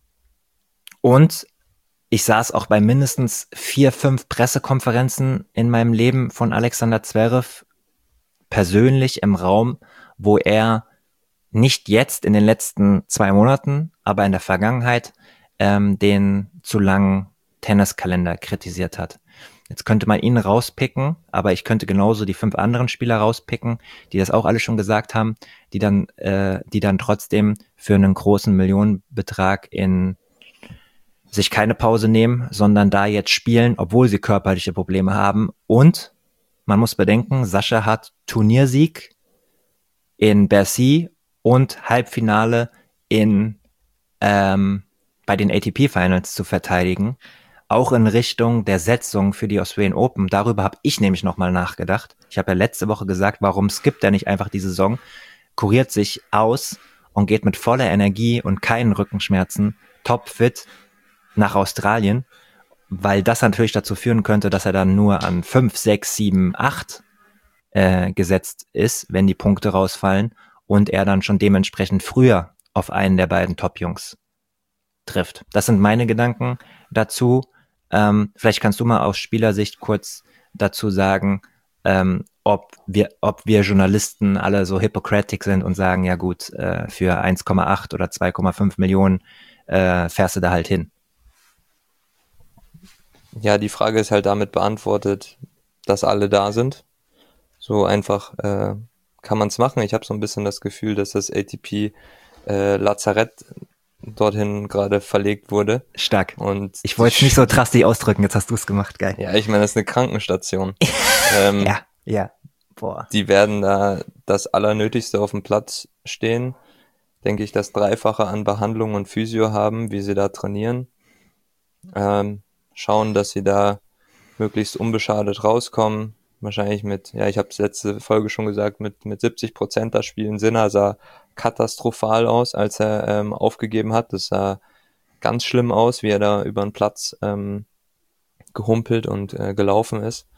und ich saß auch bei mindestens vier, fünf Pressekonferenzen in meinem Leben von Alexander Zverev persönlich im Raum, wo er nicht jetzt in den letzten zwei Monaten, aber in der Vergangenheit ähm, den zu langen Tenniskalender kritisiert hat. Jetzt könnte man ihn rauspicken, aber ich könnte genauso die fünf anderen Spieler rauspicken, die das auch alle schon gesagt haben, die dann, äh, die dann trotzdem für einen großen Millionenbetrag in sich keine Pause nehmen, sondern da jetzt spielen, obwohl sie körperliche Probleme haben. Und man muss bedenken, Sascha hat Turniersieg in Bercy und Halbfinale in ähm, bei den A T P Finals zu verteidigen, auch in Richtung der Setzung für die Australian Open. Darüber habe ich nämlich nochmal nachgedacht. Ich habe ja letzte Woche gesagt, warum skippt er nicht einfach die Saison, kuriert sich aus und geht mit voller Energie und keinen Rückenschmerzen topfit nach Australien, weil das natürlich dazu führen könnte, dass er dann nur an fünf, sechs, sieben, acht äh, gesetzt ist, wenn die Punkte rausfallen und er dann schon dementsprechend früher auf einen der beiden Top-Jungs trifft. Das sind meine Gedanken dazu. Ähm, vielleicht kannst du mal aus Spielersicht kurz dazu sagen, ähm, ob wir, ob wir Journalisten alle so Hippocratic sind und sagen, ja gut, äh, für eins Komma acht oder zwei Komma fünf Millionen äh, fährst du da halt hin. Ja, die Frage ist halt damit beantwortet, dass alle da sind. So einfach äh, kann man es machen. Ich habe so ein bisschen das Gefühl, dass das A T P äh, Lazarett dorthin gerade verlegt wurde. Stark. Und ich wollte es nicht so drastisch ausdrücken, jetzt hast du es gemacht, geil. Ja, ich meine, das ist eine Krankenstation. ähm, ja, ja. Boah. Die werden da das Allernötigste auf dem Platz stehen. Denke ich, das Dreifache an Behandlung und Physio haben, wie sie da trainieren. Ähm, schauen, dass sie da möglichst unbeschadet rauskommen. Wahrscheinlich mit, ja, ich habe es letzte Folge schon gesagt, mit mit siebzig Prozent da spielen. Sinner sah katastrophal aus, als er ähm, aufgegeben hat. Das sah ganz schlimm aus, wie er da über den Platz ähm, gehumpelt und äh, gelaufen ist.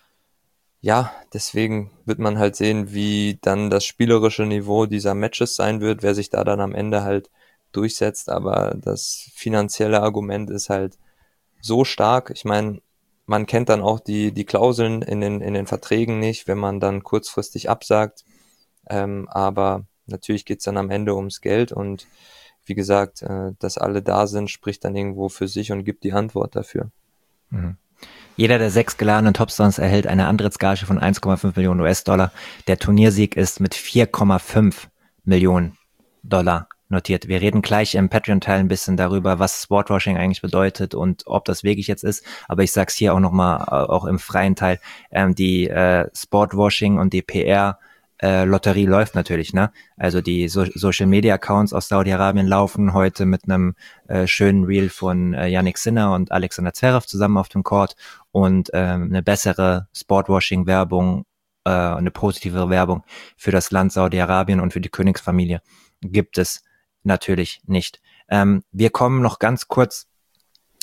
Ja, deswegen wird man halt sehen, wie dann das spielerische Niveau dieser Matches sein wird, wer sich da dann am Ende halt durchsetzt. Aber das finanzielle Argument ist halt so stark. Ich meine, man kennt dann auch die die Klauseln in den in den Verträgen nicht, wenn man dann kurzfristig absagt. Ähm, aber natürlich geht's dann am Ende ums Geld und wie gesagt, äh, dass alle da sind, spricht dann irgendwo für sich und gibt die Antwort dafür. Mhm. Jeder der sechs geladenen Topstars erhält eine Antrittsgage von eins Komma fünf Millionen U S-Dollar. Der Turniersieg ist mit vier Komma fünf Millionen Dollar notiert. Wir reden gleich im Patreon-Teil ein bisschen darüber, was Sportwashing eigentlich bedeutet und ob das wirklich jetzt ist. Aber ich sag's hier auch nochmal, auch im freien Teil, ähm, die äh, Sportwashing und die P R äh, Lotterie läuft natürlich, ne? Also die so- Social Media Accounts aus Saudi-Arabien laufen heute mit einem äh, schönen Reel von äh, Yannick Sinner und Alexander Zverev zusammen auf dem Court und ähm, eine bessere Sportwashing-Werbung, äh, eine positive Werbung für das Land Saudi-Arabien und für die Königsfamilie gibt es natürlich nicht. Ähm, wir kommen noch ganz kurz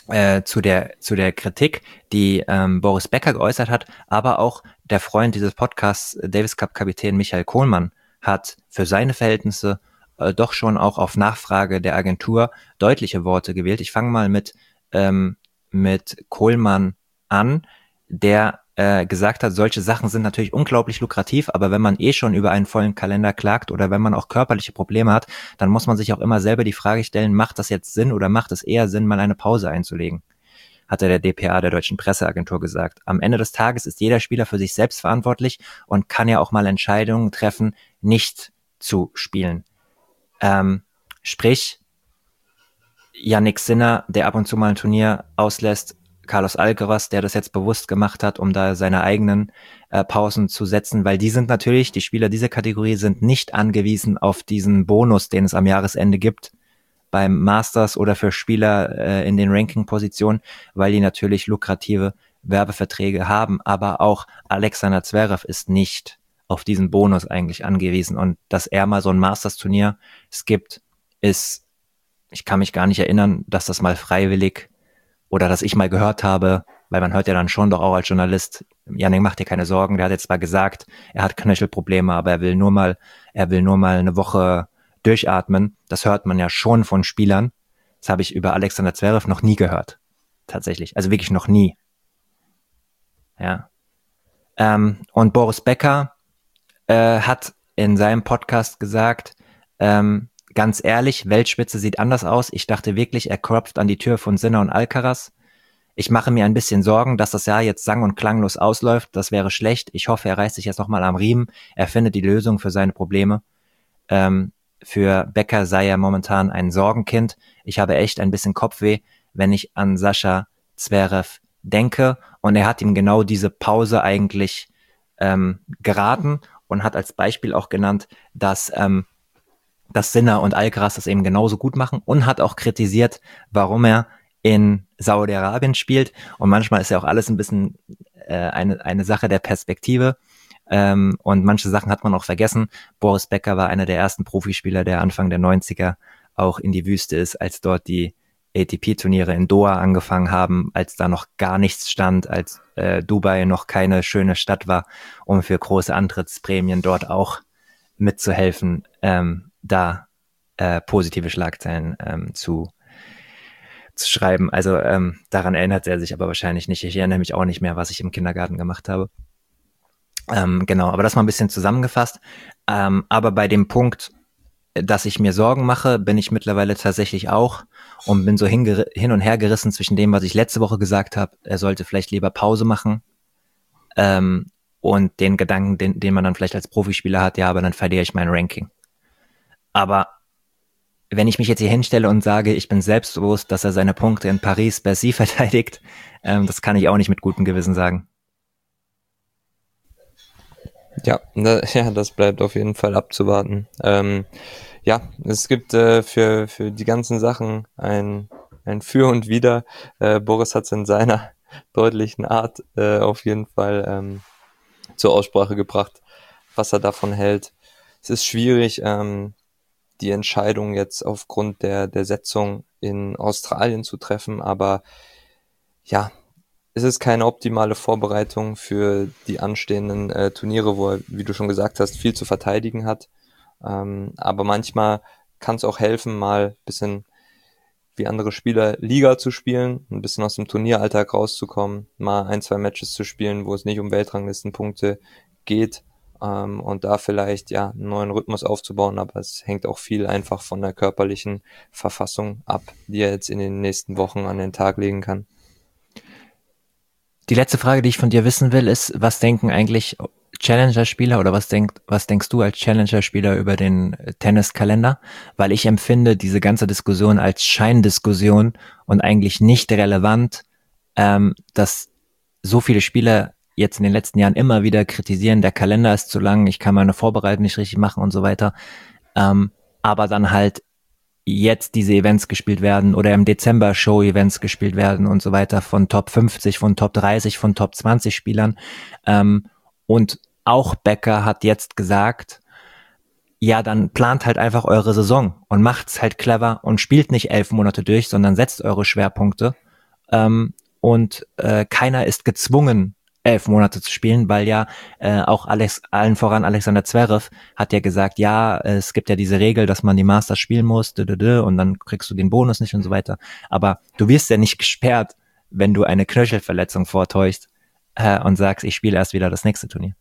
äh, zu der zu der Kritik, die ähm, Boris Becker geäußert hat, aber auch der Freund dieses Podcasts, Davis Cup Kapitän Michael Kohlmann, hat für seine Verhältnisse äh, doch schon auch auf Nachfrage der Agentur deutliche Worte gewählt. Ich fange mal mit ähm, mit Kohlmann an, der äh, gesagt hat, solche Sachen sind natürlich unglaublich lukrativ, aber wenn man eh schon über einen vollen Kalender klagt oder wenn man auch körperliche Probleme hat, dann muss man sich auch immer selber die Frage stellen, macht das jetzt Sinn oder macht es eher Sinn, mal eine Pause einzulegen? Hatte der D P A der Deutschen Presseagentur gesagt. Am Ende des Tages ist jeder Spieler für sich selbst verantwortlich und kann ja auch mal Entscheidungen treffen, nicht zu spielen. Ähm, sprich, Yannick Sinner, der ab und zu mal ein Turnier auslässt, Carlos Alcaraz, der das jetzt bewusst gemacht hat, um da seine eigenen äh, Pausen zu setzen, weil die sind natürlich, die Spieler dieser Kategorie sind nicht angewiesen auf diesen Bonus, den es am Jahresende gibt beim Masters oder für Spieler äh, in den Ranking-Positionen, weil die natürlich lukrative Werbeverträge haben, aber auch Alexander Zverev ist nicht auf diesen Bonus eigentlich angewiesen und dass er mal so ein Masters-Turnier skippt, ist, ich kann mich gar nicht erinnern, dass das mal freiwillig oder dass ich mal gehört habe, weil man hört ja dann schon doch auch als Journalist, Yannick, mach dir keine Sorgen, der hat jetzt zwar gesagt, er hat Knöchelprobleme, aber er will nur mal, er will nur mal eine Woche durchatmen. Das hört man ja schon von Spielern. Das habe ich über Alexander Zverev noch nie gehört. Tatsächlich. Also wirklich noch nie. Ja. Ähm, und Boris Becker äh, hat in seinem Podcast gesagt, ähm, ganz ehrlich, Weltspitze sieht anders aus. Ich dachte wirklich, er klopft an die Tür von Sinner und Alcaraz. Ich mache mir ein bisschen Sorgen, dass das Jahr jetzt sang- und klanglos ausläuft. Das wäre schlecht. Ich hoffe, er reißt sich jetzt nochmal am Riemen. Er findet die Lösung für seine Probleme. Ähm, für Becker sei er momentan ein Sorgenkind. Ich habe echt ein bisschen Kopfweh, wenn ich an Sascha Zverev denke. Und er hat ihm genau diese Pause eigentlich ähm, geraten und hat als Beispiel auch genannt, dass ähm, dass Sinner und Alcaraz das eben genauso gut machen und hat auch kritisiert, warum er in Saudi-Arabien spielt. Und manchmal ist ja auch alles ein bisschen äh, eine, eine Sache der Perspektive. Ähm, und manche Sachen hat man auch vergessen. Boris Becker war einer der ersten Profispieler, der Anfang der neunziger auch in die Wüste ist, als dort die A T P-Turniere in Doha angefangen haben, als da noch gar nichts stand, als äh, Dubai noch keine schöne Stadt war, um für große Antrittsprämien dort auch mitzuhelfen, ähm, da äh, positive Schlagzeilen ähm, zu, zu schreiben. Also ähm, daran erinnert er sich aber wahrscheinlich nicht. Ich erinnere mich auch nicht mehr, was ich im Kindergarten gemacht habe. Ähm, genau, aber das mal ein bisschen zusammengefasst. Ähm, aber bei dem Punkt, dass ich mir Sorgen mache, bin ich mittlerweile tatsächlich auch und bin so hin, hin und her gerissen zwischen dem, was ich letzte Woche gesagt habe, er sollte vielleicht lieber Pause machen, ähm, und den Gedanken, den, den man dann vielleicht als Profispieler hat, ja, aber dann verliere ich mein Ranking. Aber wenn ich mich jetzt hier hinstelle und sage, ich bin selbstbewusst, dass er seine Punkte in Paris Bercy verteidigt, ähm, das kann ich auch nicht mit gutem Gewissen sagen. Ja, da, ja, das bleibt auf jeden Fall abzuwarten. Ähm, ja, es gibt äh, für für die ganzen Sachen ein ein Für und Wider. Äh, Boris hat es in seiner deutlichen Art äh, auf jeden Fall ähm, zur Aussprache gebracht, was er davon hält. Es ist schwierig, ähm, die Entscheidung jetzt aufgrund der der Setzung in Australien zu treffen, aber ja, es ist keine optimale Vorbereitung für die anstehenden äh, Turniere, wo er, wie du schon gesagt hast, viel zu verteidigen hat. Ähm, aber manchmal kann es auch helfen, mal bisschen wie andere Spieler Liga zu spielen, ein bisschen aus dem Turnieralltag rauszukommen, mal ein, zwei Matches zu spielen, wo es nicht um Weltranglistenpunkte geht, ähm, und da vielleicht ja einen neuen Rhythmus aufzubauen, aber es hängt auch viel einfach von der körperlichen Verfassung ab, die er jetzt in den nächsten Wochen an den Tag legen kann. Die letzte Frage, die ich von dir wissen will, ist, was denken eigentlich Challenger-Spieler oder was denkt, was denkst du als Challenger-Spieler über den Tenniskalender? Weil ich empfinde diese ganze Diskussion als Scheindiskussion und eigentlich nicht relevant, ähm, dass so viele Spieler jetzt in den letzten Jahren immer wieder kritisieren, der Kalender ist zu lang, ich kann meine Vorbereitung nicht richtig machen und so weiter. Ähm, aber dann halt jetzt diese Events gespielt werden oder im Dezember Show-Events gespielt werden und so weiter von Top fünfzig, von Top dreißig, von Top zwanzig Spielern. Ähm, und auch Becker hat jetzt gesagt, ja, dann plant halt einfach eure Saison und macht's halt clever und spielt nicht elf Monate durch, sondern setzt eure Schwerpunkte ähm, und äh, keiner ist gezwungen, elf Monate zu spielen, weil ja äh, auch Alex, allen voran Alexander Zverev hat ja gesagt, ja, es gibt ja diese Regel, dass man die Masters spielen muss, dü, dü, dü, und dann kriegst du den Bonus nicht und so weiter. Aber du wirst ja nicht gesperrt, wenn du eine Knöchelverletzung vortäuschst äh, und sagst, ich spiele erst wieder das nächste Turnier.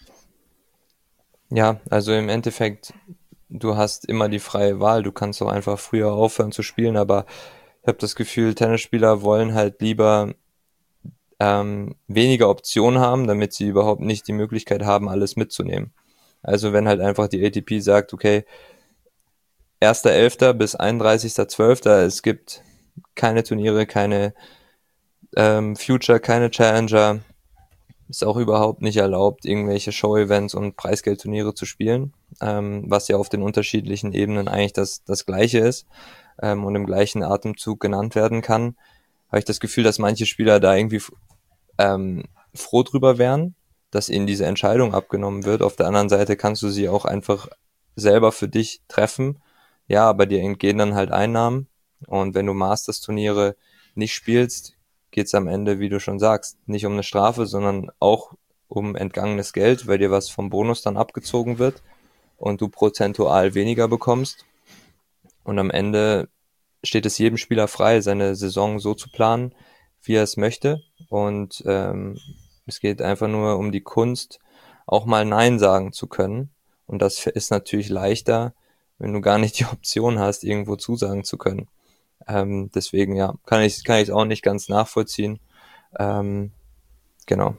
Ja, also im Endeffekt, du hast immer die freie Wahl. Du kannst auch einfach früher aufhören zu spielen, aber ich habe das Gefühl, Tennisspieler wollen halt lieber ähm, weniger Optionen haben, damit sie überhaupt nicht die Möglichkeit haben, alles mitzunehmen. Also wenn halt einfach die A T P sagt, okay, erster Elfter bis einunddreißigster Zwölfter es gibt keine Turniere, keine ähm, Future, keine Challenger, ist auch überhaupt nicht erlaubt, irgendwelche Show-Events und Preisgeldturniere zu spielen, ähm, was ja auf den unterschiedlichen Ebenen eigentlich das, das Gleiche ist ähm, und im gleichen Atemzug genannt werden kann, habe ich das Gefühl, dass manche Spieler da irgendwie ähm, froh drüber wären, dass ihnen diese Entscheidung abgenommen wird. Auf der anderen Seite kannst du sie auch einfach selber für dich treffen. Ja, aber dir entgehen dann halt Einnahmen. Und wenn du Masters-Turniere nicht spielst, geht's am Ende, wie du schon sagst, nicht um eine Strafe, sondern auch um entgangenes Geld, weil dir was vom Bonus dann abgezogen wird und du prozentual weniger bekommst. Und am Ende steht es jedem Spieler frei, seine Saison so zu planen, wie er es möchte. Und ähm, es geht einfach nur um die Kunst, auch mal Nein sagen zu können. Und das ist natürlich leichter, wenn du gar nicht die Option hast, irgendwo zusagen zu können. Ähm, deswegen, ja, kann ich kann ich auch nicht ganz nachvollziehen. Ähm, genau.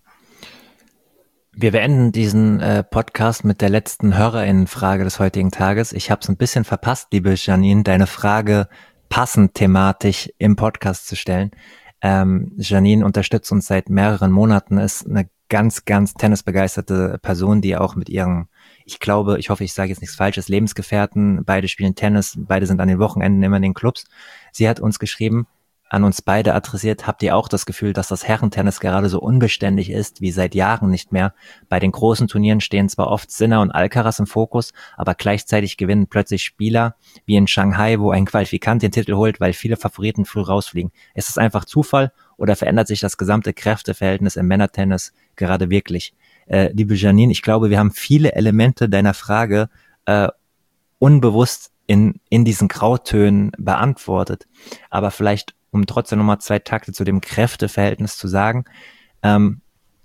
Wir beenden diesen äh, Podcast mit der letzten HörerInnenfrage des heutigen Tages. Ich habe es ein bisschen verpasst, liebe Janine, deine Frage passend thematisch im Podcast zu stellen. Ähm, Janine unterstützt uns seit mehreren Monaten, ist eine ganz, ganz tennisbegeisterte Person, die auch mit ihrem, ich glaube, ich hoffe, ich sage jetzt nichts Falsches, Lebensgefährten, beide spielen Tennis, beide sind an den Wochenenden immer in den Clubs. Sie hat uns geschrieben, an uns beide adressiert, habt ihr auch das Gefühl, dass das Herrentennis gerade so unbeständig ist wie seit Jahren nicht mehr? Bei den großen Turnieren stehen zwar oft Sinner und Alcaraz im Fokus, aber gleichzeitig gewinnen plötzlich Spieler wie in Shanghai, wo ein Qualifikant den Titel holt, weil viele Favoriten früh rausfliegen. Ist es einfach Zufall oder verändert sich das gesamte Kräfteverhältnis im Männertennis gerade wirklich? Äh, liebe Janine, ich glaube, wir haben viele Elemente deiner Frage äh, unbewusst in, in diesen Grautönen beantwortet. Aber vielleicht, um trotzdem nochmal zwei Takte zu dem Kräfteverhältnis zu sagen, ähm,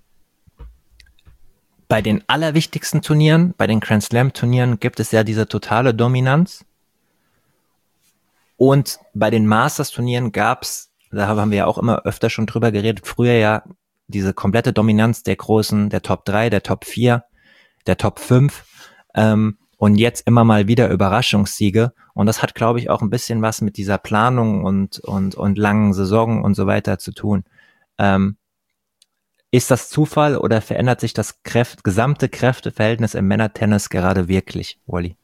bei den allerwichtigsten Turnieren, bei den Grand Slam Turnieren gibt es ja diese totale Dominanz. Und bei den Masters Turnieren gab's, da haben wir ja auch immer öfter schon drüber geredet, früher ja diese komplette Dominanz der großen, der Top drei, der Top vier, der Top fünf, ähm, und jetzt immer mal wieder Überraschungssiege. Und das hat, glaube ich, auch ein bisschen was mit dieser Planung und, und, und langen Saison und so weiter zu tun. Ähm, ist das Zufall oder verändert sich das Kräft, gesamte Kräfteverhältnis im Männertennis gerade wirklich, Wally?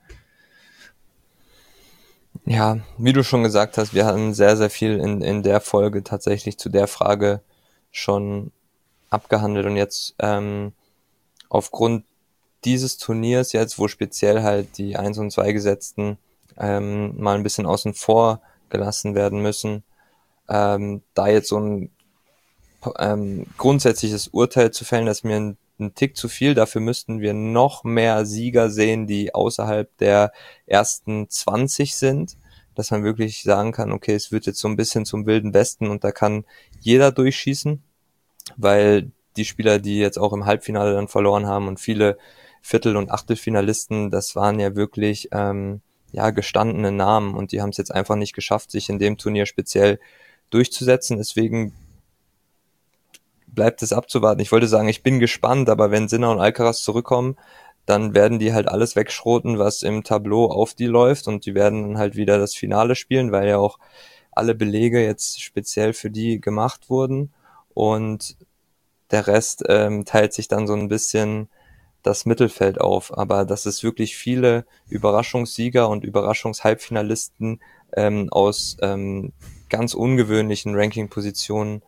Ja, wie du schon gesagt hast, wir hatten sehr, sehr viel in, in der Folge tatsächlich zu der Frage schon abgehandelt und jetzt ähm, aufgrund dieses Turniers jetzt, wo speziell halt die eins und zwei Gesetzten ähm, mal ein bisschen außen vor gelassen werden müssen, ähm, da jetzt so ein ähm, grundsätzliches Urteil zu fällen, das ist mir ein, ein Tick zu viel. Dafür müssten wir noch mehr Sieger sehen, die außerhalb der ersten zwanzig sind, dass man wirklich sagen kann, okay, es wird jetzt so ein bisschen zum Wilden Westen und da kann jeder durchschießen, weil die Spieler, die jetzt auch im Halbfinale dann verloren haben und viele Viertel- und Achtelfinalisten, das waren ja wirklich ähm, ja gestandene Namen und die haben es jetzt einfach nicht geschafft, sich in dem Turnier speziell durchzusetzen. Deswegen bleibt es abzuwarten. Ich wollte sagen, ich bin gespannt, aber wenn Sinner und Alcaraz zurückkommen, dann werden die halt alles wegschroten, was im Tableau auf die läuft und die werden dann halt wieder das Finale spielen, weil ja auch alle Belege jetzt speziell für die gemacht wurden und der Rest ähm, teilt sich dann so ein bisschen das Mittelfeld auf. Aber dass es wirklich viele Überraschungssieger und Überraschungshalbfinalisten ähm, aus ähm, ganz ungewöhnlichen Ranking-Positionen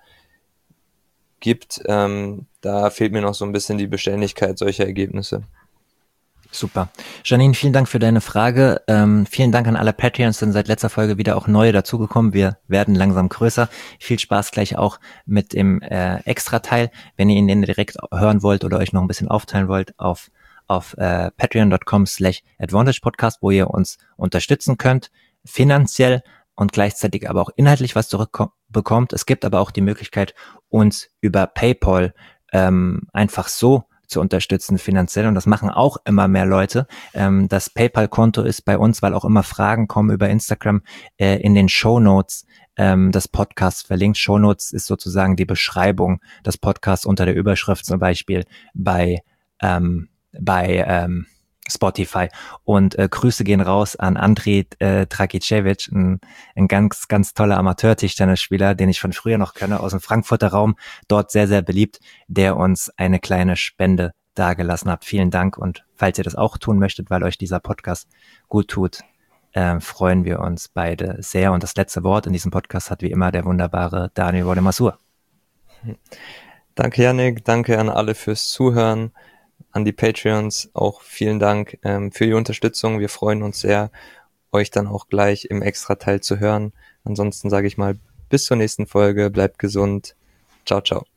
gibt, ähm, da fehlt mir noch so ein bisschen die Beständigkeit solcher Ergebnisse. Super. Janine, vielen Dank für deine Frage. Ähm, vielen Dank an alle Patreons, sind seit letzter Folge wieder auch neue dazugekommen. Wir werden langsam größer. Viel Spaß gleich auch mit dem äh, Extra-Teil. Wenn ihr ihn den direkt hören wollt oder euch noch ein bisschen aufteilen wollt, auf auf äh, patreon.com slash advantage podcast, wo ihr uns unterstützen könnt, finanziell und gleichzeitig aber auch inhaltlich was zurückbekommt. Es gibt aber auch die Möglichkeit, uns über PayPal ähm, einfach so zu unterstützen finanziell, und das machen auch immer mehr Leute. Ähm, das PayPal-Konto ist bei uns, weil auch immer Fragen kommen über Instagram, äh, in den Shownotes ähm, des Podcasts verlinkt. Shownotes ist sozusagen die Beschreibung des Podcasts unter der Überschrift, zum Beispiel bei ähm, bei ähm, Spotify. Und äh, Grüße gehen raus an Andrei äh, Dragicevic, ein, ein ganz, ganz toller Amateur-Tischtennisspieler, den ich von früher noch kenne, aus dem Frankfurter Raum, dort sehr, sehr beliebt, der uns eine kleine Spende dagelassen hat. Vielen Dank, und falls ihr das auch tun möchtet, weil euch dieser Podcast gut tut, äh, freuen wir uns beide sehr. Und das letzte Wort in diesem Podcast hat wie immer der wunderbare Daniel Waldemarsur. Danke, Yannick. Danke an alle fürs Zuhören. An die Patreons auch vielen Dank ähm, für die Unterstützung. Wir freuen uns sehr, euch dann auch gleich im Extra-Teil zu hören. Ansonsten sage ich mal, bis zur nächsten Folge. Bleibt gesund. Ciao, ciao.